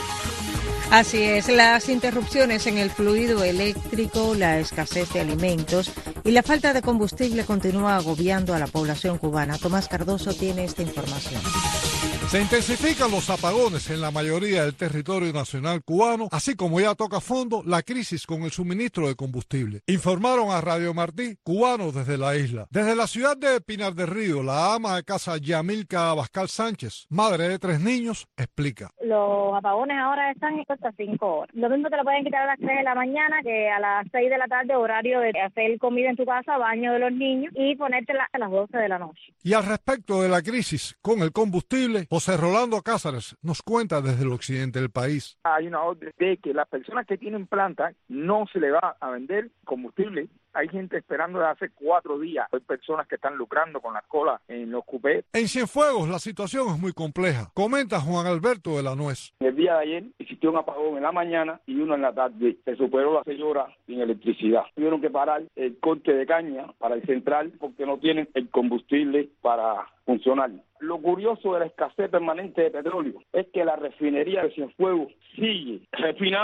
Así es, las interrupciones en el fluido eléctrico, la escasez de alimentos y la falta de combustible continúa agobiando a la población cubana. Tomás Cardoso tiene esta información. Se intensifican los apagones en la mayoría del territorio nacional cubano, así como ya toca fondo la crisis con el suministro de combustible. Informaron a Radio Martí cubanos desde la isla. Desde la ciudad de Pinar del Río, la ama de casa Yamilca Abascal Sánchez, madre de 3 niños, explica. Los apagones ahora están hasta 5 horas. Lo mismo te lo pueden quitar a las 3 de la mañana que a las 6 de la tarde, horario de hacer comida en tu casa, baño de los niños, y ponértela a las 12 de la noche. Y al respecto de la crisis con el combustible, José Rolando Cázares nos cuenta desde el occidente del país. Hay una orden de que las personas que tienen planta no se le va a vender combustible. Hay gente esperando desde hace 4 días. Hay personas que están lucrando con las colas en los cupés. En Cienfuegos la situación es muy compleja, comenta Juan Alberto de la Nuez. El día de ayer existió un apagón en la mañana y uno en la tarde. Se superó las 6 horas sin electricidad. Tuvieron que parar el corte de caña para el central porque no tienen el combustible para funcionar. Lo curioso de la escasez permanente de petróleo es que la refinería de Cienfuegos sigue refinando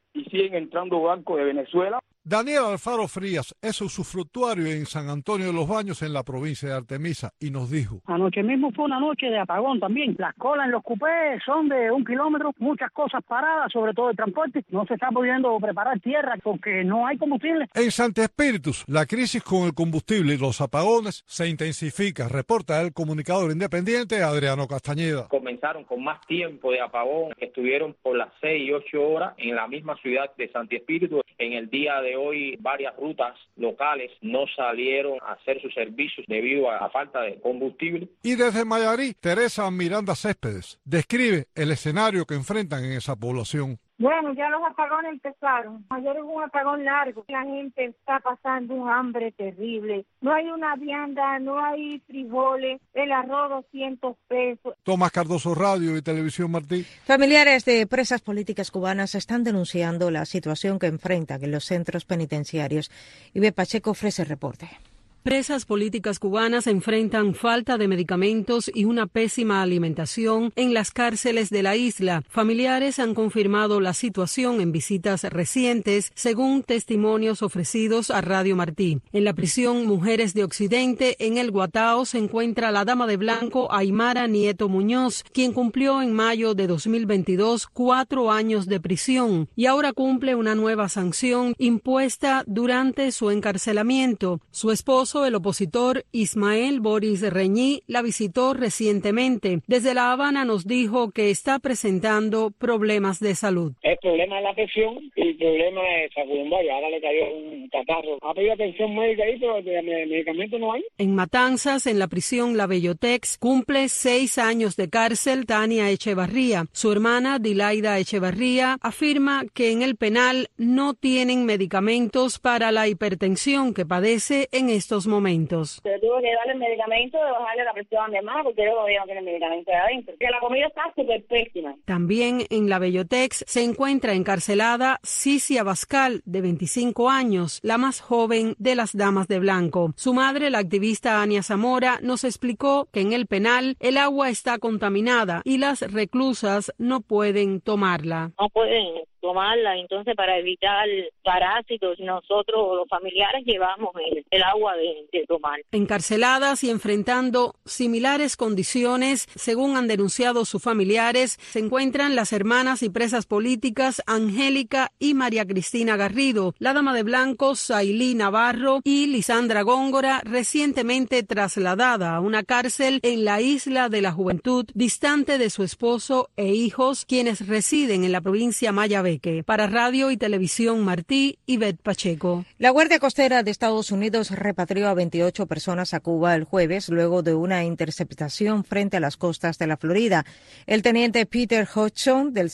y siguen entrando barcos de Venezuela. Daniel Alfaro Frías es usufructuario en San Antonio de los Baños, en la provincia de Artemisa, y nos dijo: anoche mismo fue una noche de apagón también. Las colas en los cupés son de 1 kilómetro, muchas cosas paradas, sobre todo el transporte. No se está pudiendo preparar tierra porque no hay combustible. En Santi Espíritus, la crisis con el combustible y los apagones se intensifica, reporta el comunicador independiente Adriano Castañeda. Comenzaron con más tiempo de apagón, estuvieron por las 6 y 8 horas en la misma ciudad de Santi Espíritus. En el día de hoy varias rutas locales no salieron a hacer sus servicios debido a la falta de combustible. Y desde Mayarí, Teresa Miranda Céspedes describe el escenario que enfrentan en esa población. Bueno, ya los apagones empezaron. Ayer hubo un apagón largo. La gente está pasando un hambre terrible. No hay una vianda, no hay frijoles, el arroz 200 pesos. Tomás Cardoso, Radio y Televisión Martí. Familiares de presas políticas cubanas están denunciando la situación que enfrentan en los centros penitenciarios. Ibe Pacheco ofrece el reporte. Presas políticas cubanas enfrentan falta de medicamentos y una pésima alimentación en las cárceles de la isla. Familiares han confirmado la situación en visitas recientes, según testimonios ofrecidos a Radio Martí. En la prisión Mujeres de Occidente, en el Guatao, se encuentra la dama de blanco Aymara Nieto Muñoz, quien cumplió en mayo de 2022 4 años de prisión y ahora cumple una nueva sanción impuesta durante su encarcelamiento. Su esposo, el opositor Ismael Boris Reñí, la visitó recientemente. Desde La Habana nos dijo que está presentando problemas de salud. El problema de la presión y el problema de salud. Ahora le cayó un catarro. Ha pedido atención médica ahí, pero de medicamento no hay. En Matanzas, en la prisión La Bellotex, cumple 6 años de cárcel Tania Echevarría. Su hermana Dilaida Echevarría afirma que en el penal no tienen medicamentos para la hipertensión que padece en estos momentos. Se tuvo que darle medicamento de bajarle la presión de más porque todavía no tiene medicamento de adentro. Que la comida está súper pésima. También en la Bellotex se encuentra encarcelada Cici Abascal, de 25 años, la más joven de las damas de blanco. Su madre, la activista Ania Zamora, nos explicó que en el penal el agua está contaminada y las reclusas no pueden tomarla. No pueden tomarla, entonces para evitar parásitos nosotros los familiares llevamos el agua de tomar. Encarceladas y enfrentando similares condiciones, según han denunciado sus familiares, se encuentran las hermanas y presas políticas Angélica y María Cristina Garrido, la dama de blanco Sailí Navarro y Lisandra Góngora, recientemente trasladada a una cárcel en la Isla de la Juventud, distante de su esposo e hijos, quienes residen en la provincia Mayabeque. Para Radio y Televisión Martí, Ivette Pacheco. La Guardia Costera de Estados Unidos repatrió a 28 personas a Cuba el jueves luego de una interceptación frente a las costas de la Florida. El teniente Peter Hodgson del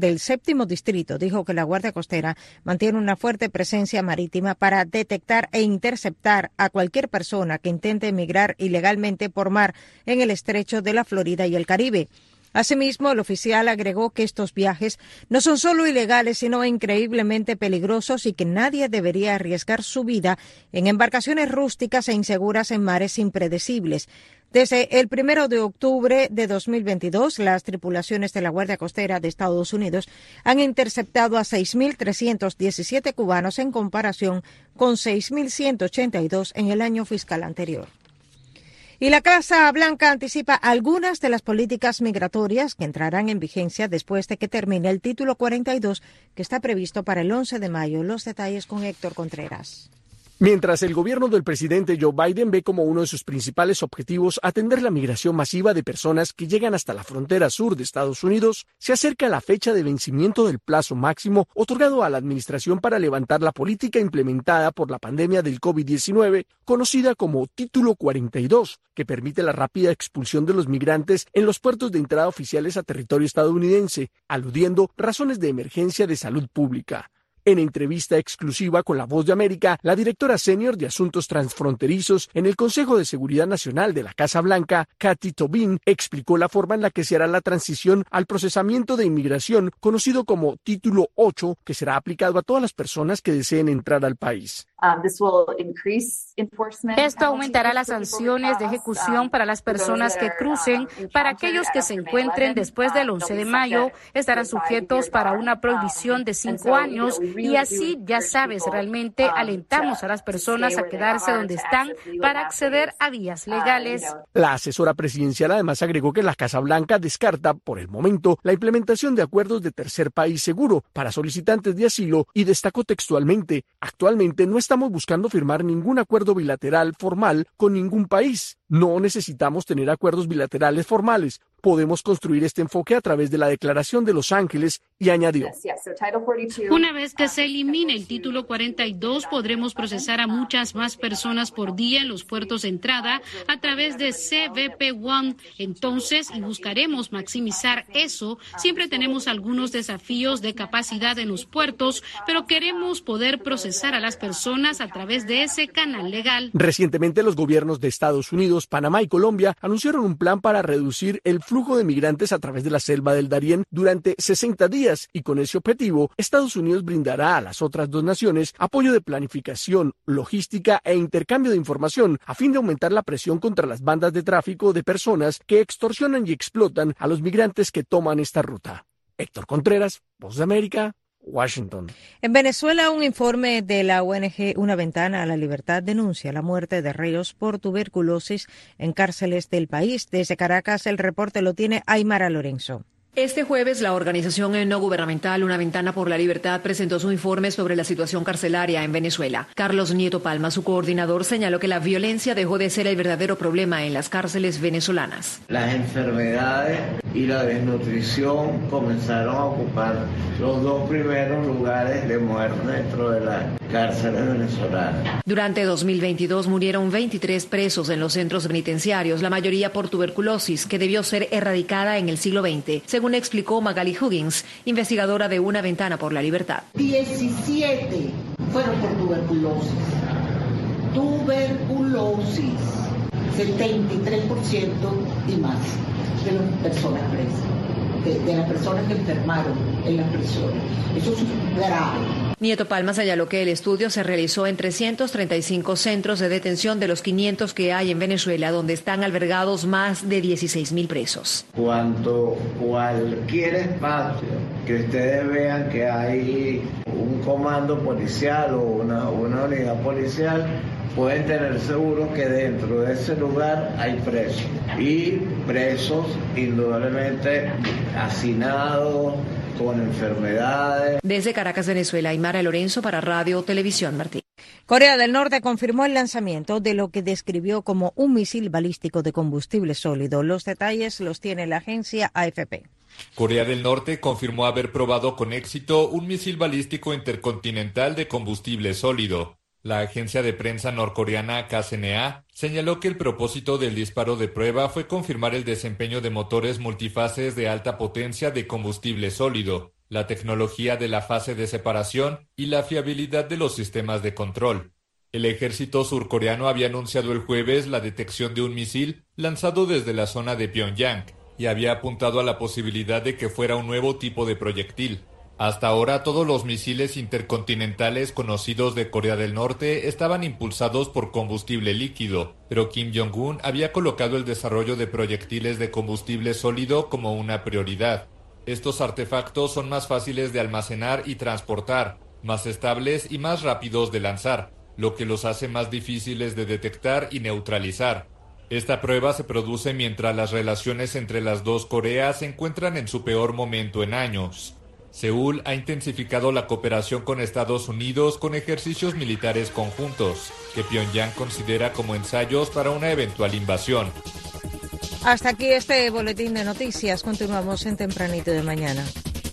7º Distrito dijo que la Guardia Costera mantiene una fuerte presencia marítima para detectar e interceptar a cualquier persona que intente emigrar ilegalmente por mar en el estrecho de la Florida y el Caribe. Asimismo, el oficial agregó que estos viajes no son solo ilegales, sino increíblemente peligrosos y que nadie debería arriesgar su vida en embarcaciones rústicas e inseguras en mares impredecibles. Desde el 1 de octubre de 2022, las tripulaciones de la Guardia Costera de Estados Unidos han interceptado a 6.317 cubanos en comparación con 6.182 en el año fiscal anterior. Y la Casa Blanca anticipa algunas de las políticas migratorias que entrarán en vigencia después de que termine el título 42, que está previsto para el 11 de mayo. Los detalles con Héctor Contreras. Mientras el gobierno del presidente Joe Biden ve como uno de sus principales objetivos atender la migración masiva de personas que llegan hasta la frontera sur de Estados Unidos, se acerca la fecha de vencimiento del plazo máximo otorgado a la administración para levantar la política implementada por la pandemia del COVID-19, conocida como Título 42, que permite la rápida expulsión de los migrantes en los puertos de entrada oficiales a territorio estadounidense, aludiendo razones de emergencia de salud pública. En entrevista exclusiva con La Voz de América, la directora senior de Asuntos Transfronterizos en el Consejo de Seguridad Nacional de la Casa Blanca, Kathy Tobin, explicó la forma en la que se hará la transición al procesamiento de inmigración, conocido como Título 8, que será aplicado a todas las personas que deseen entrar al país. Esto aumentará las sanciones de ejecución para las personas que crucen. Para aquellos que se encuentren después del 11 de mayo, estarán sujetos para una prohibición de 5 años y así, ya sabes, realmente alentamos a las personas a quedarse donde están para acceder a vías legales. La asesora presidencial además agregó que la Casa Blanca descarta, por el momento, la implementación de acuerdos de tercer país seguro para solicitantes de asilo y destacó textualmente: actualmente no estamos buscando firmar ningún acuerdo bilateral formal con ningún país. No necesitamos tener acuerdos bilaterales formales. Podemos construir este enfoque a través de la Declaración de Los Ángeles, y añadió: una vez que se elimine el Título 42, podremos procesar a muchas más personas por día en los puertos de entrada a través de CBP One. Entonces, y buscaremos maximizar eso. Siempre tenemos algunos desafíos de capacidad en los puertos, pero queremos poder procesar a las personas a través de ese canal legal. Recientemente, los gobiernos de Estados Unidos, Panamá y Colombia anunciaron un plan para reducir el flujo de migrantes a través de la selva del Darién durante 60 días, y con ese objetivo, Estados Unidos brindará a las otras dos naciones apoyo de planificación, logística e intercambio de información a fin de aumentar la presión contra las bandas de tráfico de personas que extorsionan y explotan a los migrantes que toman esta ruta. Héctor Contreras, Voz de América, Washington. En Venezuela, un informe de la ONG Una Ventana a la Libertad denuncia la muerte de reos por tuberculosis en cárceles del país. Desde Caracas, el reporte lo tiene Aymara Lorenzo. Este jueves, la organización no gubernamental Una Ventana por la Libertad presentó su informe sobre la situación carcelaria en Venezuela. Carlos Nieto Palma, su coordinador, señaló que la violencia dejó de ser el verdadero problema en las cárceles venezolanas. Las enfermedades y la desnutrición comenzaron a ocupar los dos primeros lugares de muerte dentro de las cárceles venezolanas. Durante 2022 murieron 23 presos en los centros penitenciarios, la mayoría por tuberculosis, que debió ser erradicada en el siglo XX. Según explicó Magali Huggins, investigadora de Una Ventana por la Libertad. 17 fueron por tuberculosis. Tuberculosis, 73% y más de las personas presas, de las personas que enfermaron en las prisiones. Eso es grave. Nieto Palma señaló que el estudio se realizó en 335 centros de detención de los 500 que hay en Venezuela, donde están albergados más de 16.000 presos. Cuanto cualquier espacio que ustedes vean que hay un comando policial o una unidad policial, pueden tener seguro que dentro de ese lugar hay presos. Y presos indudablemente hacinados, con enfermedades. Desde Caracas, Venezuela, Aymara Lorenzo para Radio Televisión Martí. Corea del Norte confirmó el lanzamiento de lo que describió como un misil balístico de combustible sólido. Los detalles los tiene la agencia AFP. Corea del Norte confirmó haber probado con éxito un misil balístico intercontinental de combustible sólido. La agencia de prensa norcoreana KCNA señaló que el propósito del disparo de prueba fue confirmar el desempeño de motores multifases de alta potencia de combustible sólido, la tecnología de la fase de separación y la fiabilidad de los sistemas de control. El ejército surcoreano había anunciado el jueves la detección de un misil lanzado desde la zona de Pyongyang y había apuntado a la posibilidad de que fuera un nuevo tipo de proyectil. Hasta ahora, todos los misiles intercontinentales conocidos de Corea del Norte estaban impulsados por combustible líquido, pero Kim Jong-un había colocado el desarrollo de proyectiles de combustible sólido como una prioridad. Estos artefactos son más fáciles de almacenar y transportar, más estables y más rápidos de lanzar, lo que los hace más difíciles de detectar y neutralizar. Esta prueba se produce mientras las relaciones entre las dos Coreas se encuentran en su peor momento en años. Seúl ha intensificado la cooperación con Estados Unidos con ejercicios militares conjuntos, que Pyongyang considera como ensayos para una eventual invasión. Hasta aquí este boletín de noticias. Continuamos en Tempranito de Mañana.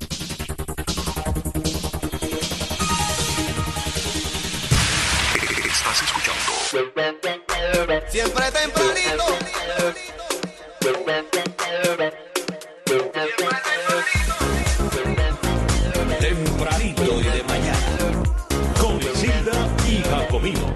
Estás escuchando Siempre tempranito. Tempranito y de mañana, con Isilda y Jacomino.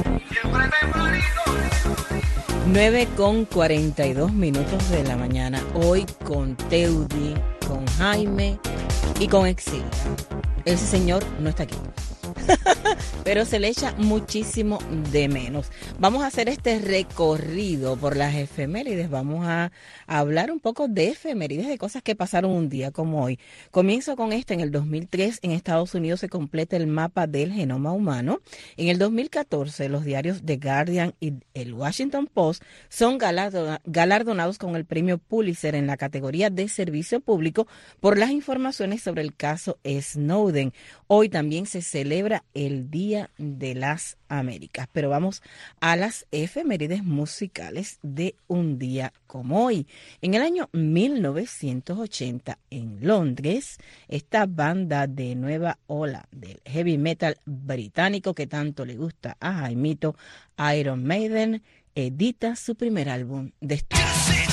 9:42 de la mañana. Hoy con Teudi, con Jaime y con Exilda. Ese señor no está aquí. pero se le echa muchísimo de menos. Vamos a hacer este recorrido por las efemérides. Vamos a hablar un poco de efemérides, de cosas que pasaron un día como hoy. Comienzo con esto. En el 2003 en Estados Unidos se completa el mapa del genoma humano. En el 2014 los diarios The Guardian y el Washington Post son galardonados con el premio Pulitzer en la categoría de servicio público por las informaciones sobre el caso Snowden. Hoy también se celebra el Día de las Américas, pero vamos a las efemérides musicales de un día como hoy. En el año 1980 en Londres, esta banda de nueva ola del heavy metal británico que tanto le gusta a Jaimito, Iron Maiden, edita su primer álbum de estudio.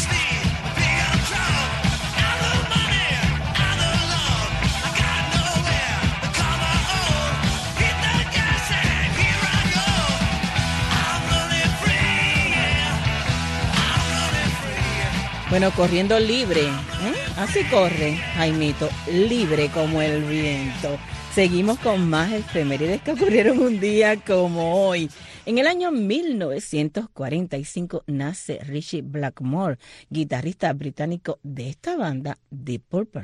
Bueno, corriendo libre, así corre Jaimito, libre como el viento. Seguimos con más efemérides que ocurrieron un día como hoy. En el año 1945 nace Ritchie Blackmore, guitarrista británico de esta banda, Deep Purple.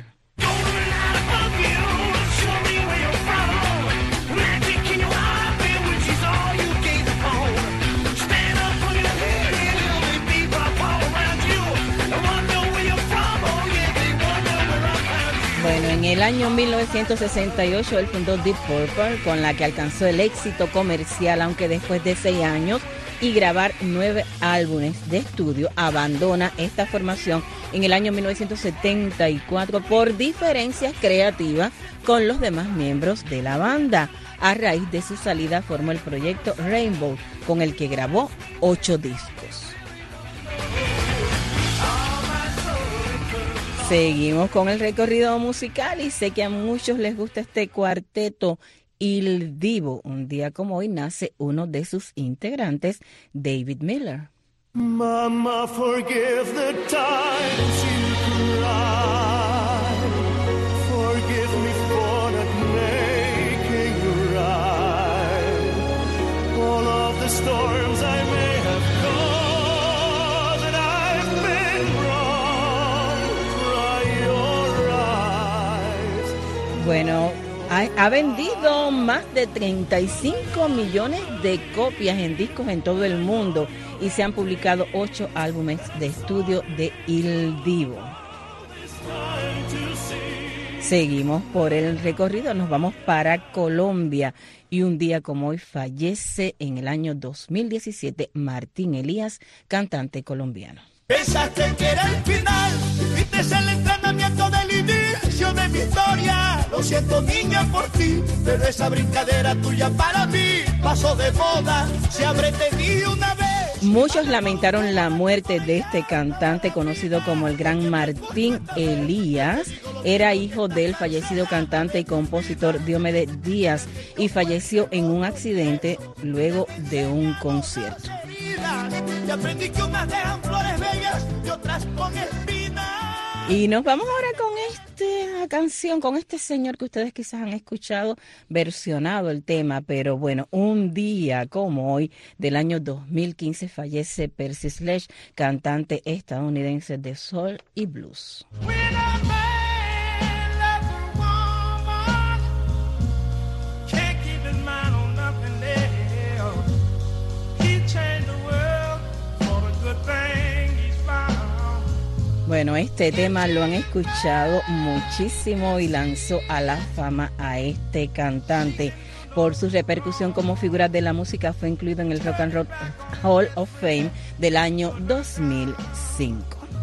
Bueno, en el año 1968 él fundó Deep Purple, con la que alcanzó el éxito comercial, aunque después de 6 años y grabar 9 álbumes de estudio, abandona esta formación en el año 1974 por diferencias creativas con los demás miembros de la banda. A raíz de su salida formó el proyecto Rainbow, con el que grabó 8 discos. Seguimos con el recorrido musical y sé que a muchos les gusta este cuarteto Il Divo. Un día como hoy nace uno de sus integrantes, David Miller. Mama, forgive the times you cried. Forgive me for not making you right. All of the storms I may have caused, and I've been wrong. Cry your eyes. Bueno, ha vendido más de 35 millones de copias en discos en todo el mundo y se han publicado 8 álbumes de estudio de Il Divo. Seguimos por el recorrido, nos vamos para Colombia y un día como hoy fallece en el año 2017 Martín Elías, cantante colombiano. Pensaste que era el final, viste el entrenamiento del inicio de mi historia. Lo siento, niña, por ti, pero esa brincadera tuya para mí pasó de moda, se habré tenido una vez. Muchos lamentaron la muerte de este cantante conocido como el gran Martín Elías. Era hijo del fallecido cantante y compositor Diomedes Díaz y falleció en un accidente luego de un concierto. Y aprendí que unas dejan flores bellas y otras con espinas. Y nos vamos ahora con esta canción, con este señor que ustedes quizás han escuchado versionado el tema, pero bueno, un día como hoy del año 2015 fallece Percy Sledge, cantante estadounidense de soul y blues. Bueno, este tema lo han escuchado muchísimo y lanzó a la fama a este cantante. Por su repercusión como figura de la música fue incluido en el Rock and Roll Hall of Fame del año 2005.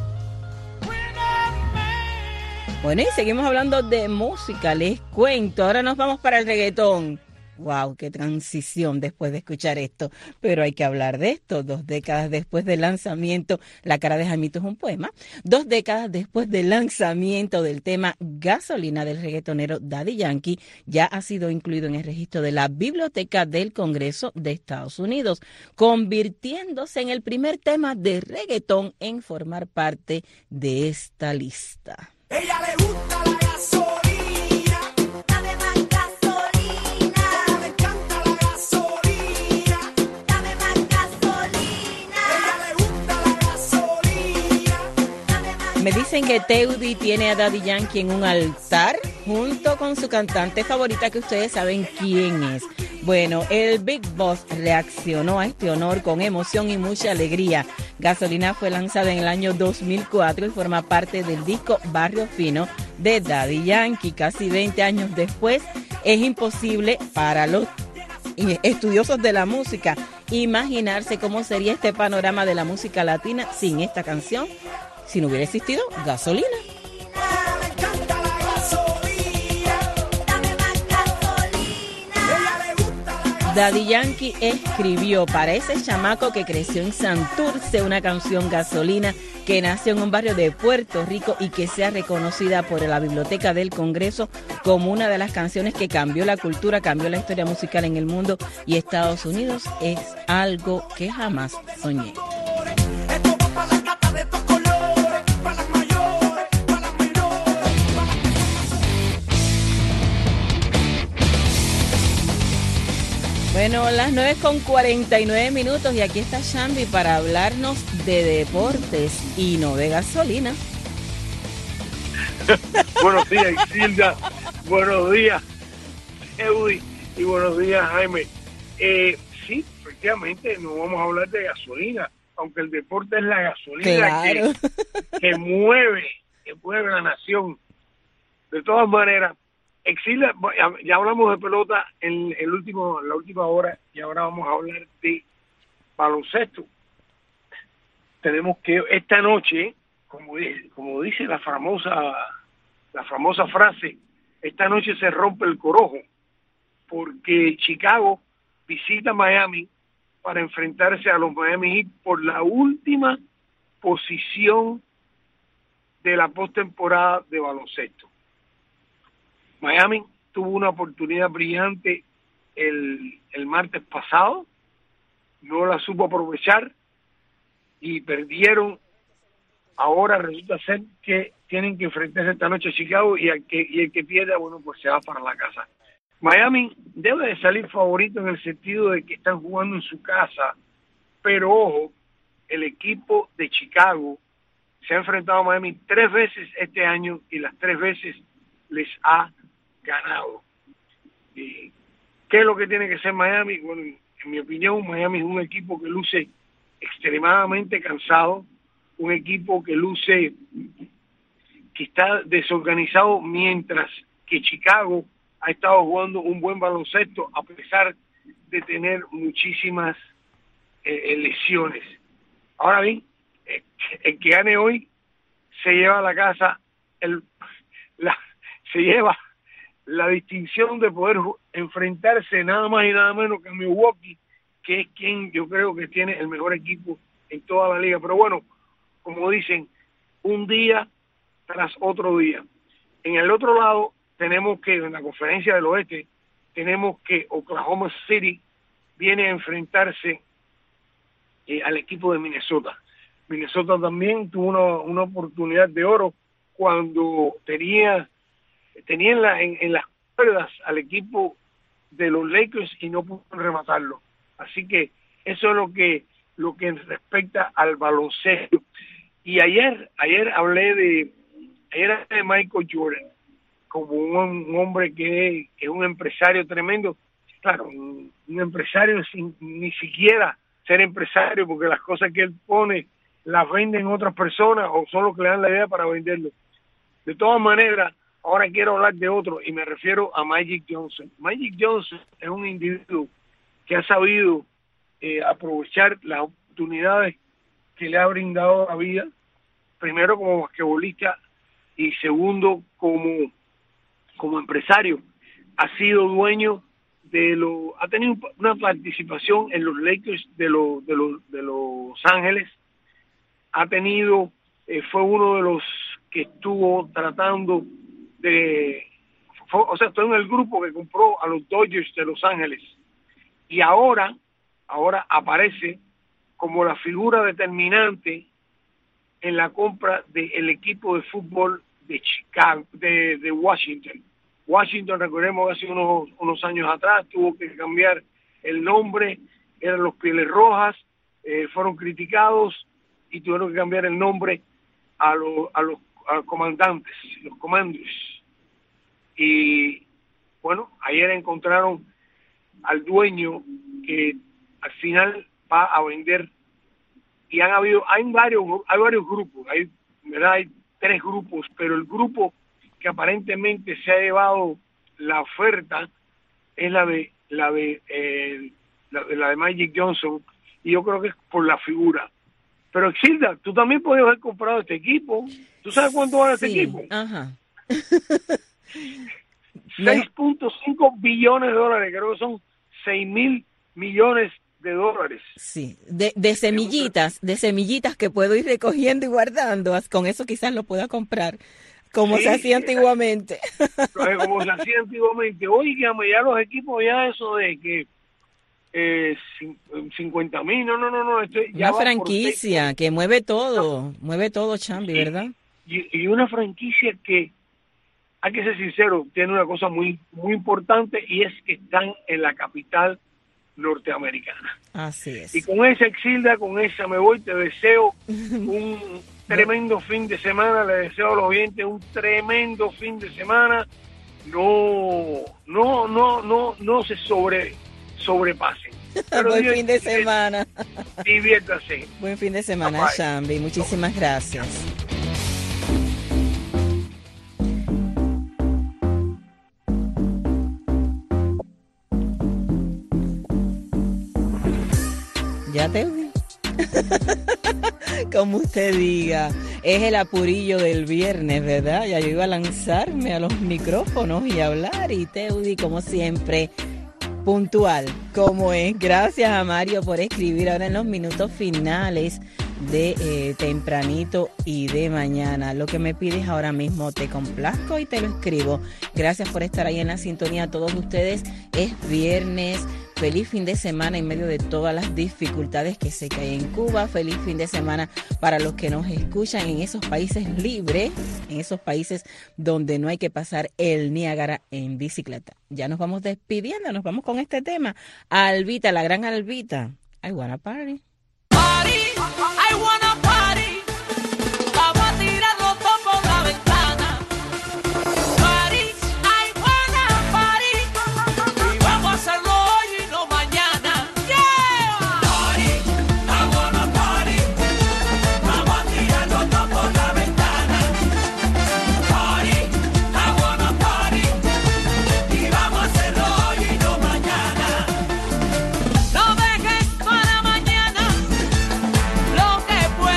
Bueno, y seguimos hablando de música, les cuento. Ahora nos vamos para el reggaetón. ¡Wow! ¡Qué transición después de escuchar esto! Pero hay que hablar de esto. 2 décadas después del lanzamiento, La cara de Jaimito es un poema. 2 décadas después del lanzamiento del tema Gasolina del reggaetonero Daddy Yankee, ya ha sido incluido en el registro de la Biblioteca del Congreso de Estados Unidos, convirtiéndose en el primer tema de reggaetón en formar parte de esta lista. Ella le gusta la gasolina, dame más gasolina. Dicen que Teudi tiene a Daddy Yankee en un altar junto con su cantante favorita, que ustedes saben quién es. Bueno, el Big Boss reaccionó a este honor con emoción y mucha alegría. Gasolina fue lanzada en el año 2004 y forma parte del disco Barrio Fino de Daddy Yankee. Casi 20 años después, es imposible para los estudiosos de la música imaginarse cómo sería este panorama de la música latina sin esta canción, si no hubiera existido Gasolina. Daddy Yankee escribió para ese chamaco que creció en Santurce una canción, Gasolina, que nació en un barrio de Puerto Rico y que sea reconocida por la Biblioteca del Congreso como una de las canciones que cambió la cultura, cambió la historia musical en el mundo y Estados Unidos, es algo que jamás soñé. Bueno, las 9:49 y aquí está Shambi para hablarnos de deportes y no de gasolina. Buenos días, Isilda. Buenos días, Eudi. Y buenos días, Jaime. Sí, efectivamente, no vamos a hablar de gasolina, aunque el deporte es la gasolina, claro, que mueve la nación. De todas maneras, Exilda, ya hablamos de pelota en la última hora y ahora vamos a hablar de baloncesto. Tenemos que esta noche, como dice la famosa frase, esta noche se rompe el corojo, porque Chicago visita Miami para enfrentarse a los Miami Heat por la última posición de la postemporada de baloncesto. Miami tuvo una oportunidad brillante el martes pasado, no la supo aprovechar y perdieron. Ahora resulta ser que tienen que enfrentarse esta noche a Chicago y el que pierda, bueno, pues se va para la casa. Miami debe de salir favorito en el sentido de que están jugando en su casa, pero ojo, el equipo de Chicago se ha enfrentado a Miami 3 veces este año y las 3 veces les ha ganado. ¿Qué es lo que tiene que ser Miami? Bueno, en mi opinión, Miami es un equipo que luce extremadamente cansado, un equipo que luce que está desorganizado, mientras que Chicago ha estado jugando un buen baloncesto a pesar de tener muchísimas lesiones. Ahora bien, el que gane hoy se lleva a la casa se lleva la distinción de poder enfrentarse nada más y nada menos que a Milwaukee, que es quien yo creo que tiene el mejor equipo en toda la liga. Pero bueno, como dicen, un día tras otro día. En el otro lado tenemos que, en la conferencia del oeste, tenemos que Oklahoma City viene a enfrentarse al equipo de Minnesota. Minnesota también tuvo una oportunidad de oro cuando tenía en las cuerdas al equipo de los Lakers y no pudo rematarlo. Así que eso es lo que respecta al baloncesto. Y ayer hablé de Michael Jordan como un hombre que es un empresario tremendo. Claro, un empresario sin ni siquiera ser empresario, porque las cosas que él pone las venden otras personas o son los que le dan la idea para venderlo. De todas maneras, ahora quiero hablar de otro y me refiero a Magic Johnson. Magic Johnson es un individuo que ha sabido aprovechar las oportunidades que le ha brindado la vida, primero como basquetbolista y segundo como empresario. Ha sido dueño ha tenido una participación en los Lakers de Los Ángeles, fue uno de los que estuvo tratando estoy en el grupo que compró a los Dodgers de Los Ángeles y ahora aparece como la figura determinante en la compra del equipo de fútbol de Chicago, de Washington. Washington, recordemos, hace unos años atrás tuvo que cambiar el nombre, eran los Pieles Rojas, fueron criticados y tuvieron que cambiar el nombre a los comandantes, los comandos. Y bueno, ayer encontraron al dueño que al final va a vender, y hay varios grupos, hay 3 grupos, pero el grupo que aparentemente se ha llevado la oferta es la de Magic Johnson, y yo creo que es por la figura. Pero Exilda, tú también podías haber comprado este equipo. ¿Tú sabes cuánto vale este equipo? Ajá. 6.5 billones de dólares, creo que son 6.000 millones de dólares. Sí, de semillitas que puedo ir recogiendo y guardando. Con eso quizás lo pueda comprar, como se hacía antiguamente. Como se hacía antiguamente. Oígame, ya los equipos, ya eso de que 50,000, no. Una franquicia que mueve todo, Chambi, ¿verdad? Y una franquicia que, hay que ser sincero, tiene una cosa muy, muy importante, y es que están en la capital norteamericana. Así es. Y con esa, Exilda, con esa me voy. Te deseo un tremendo fin de semana. Le deseo a los oyentes un tremendo fin de semana. No se sobrepasen. Buen fin de semana. Diviértase. Buen fin de semana, Chambi. Muchísimas gracias. Ya te vi. Como usted diga, es el apurillo del viernes, ¿verdad? Ya yo iba a lanzarme a los micrófonos y hablar, y Teudi, como siempre, puntual, como es. Gracias a Mario por escribir ahora en los minutos finales de tempranito y de mañana. Lo que me pides ahora mismo te complazco y te lo escribo. Gracias por estar ahí en la sintonía a todos ustedes. Es viernes. Feliz fin de semana en medio de todas las dificultades que sé que hay en Cuba. Feliz fin de semana para los que nos escuchan en esos países libres, en esos países donde no hay que pasar el Niágara en bicicleta. Ya nos vamos despidiendo, nos vamos con este tema. Albita, la gran Albita. I wanna party. Party, I wanna party. Vamos a tirar los dos por la ventana. Party, I wanna party. Y vamos a hacerlo hoy y no mañana. Yeah. Party, I wanna party. Vamos a tirar los dos por la ventana. Party, I wanna party. Y vamos a hacerlo hoy y no mañana. No dejes para mañana lo que puedes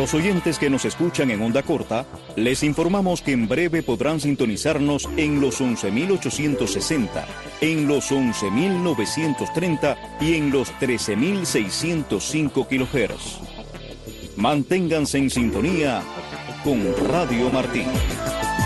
los oyentes que nos escuchan en onda corta, les informamos que en breve podrán sintonizarnos en los 11.860, en los 11.930 y en los 13.605 kHz. Manténganse en sintonía con Radio Martí.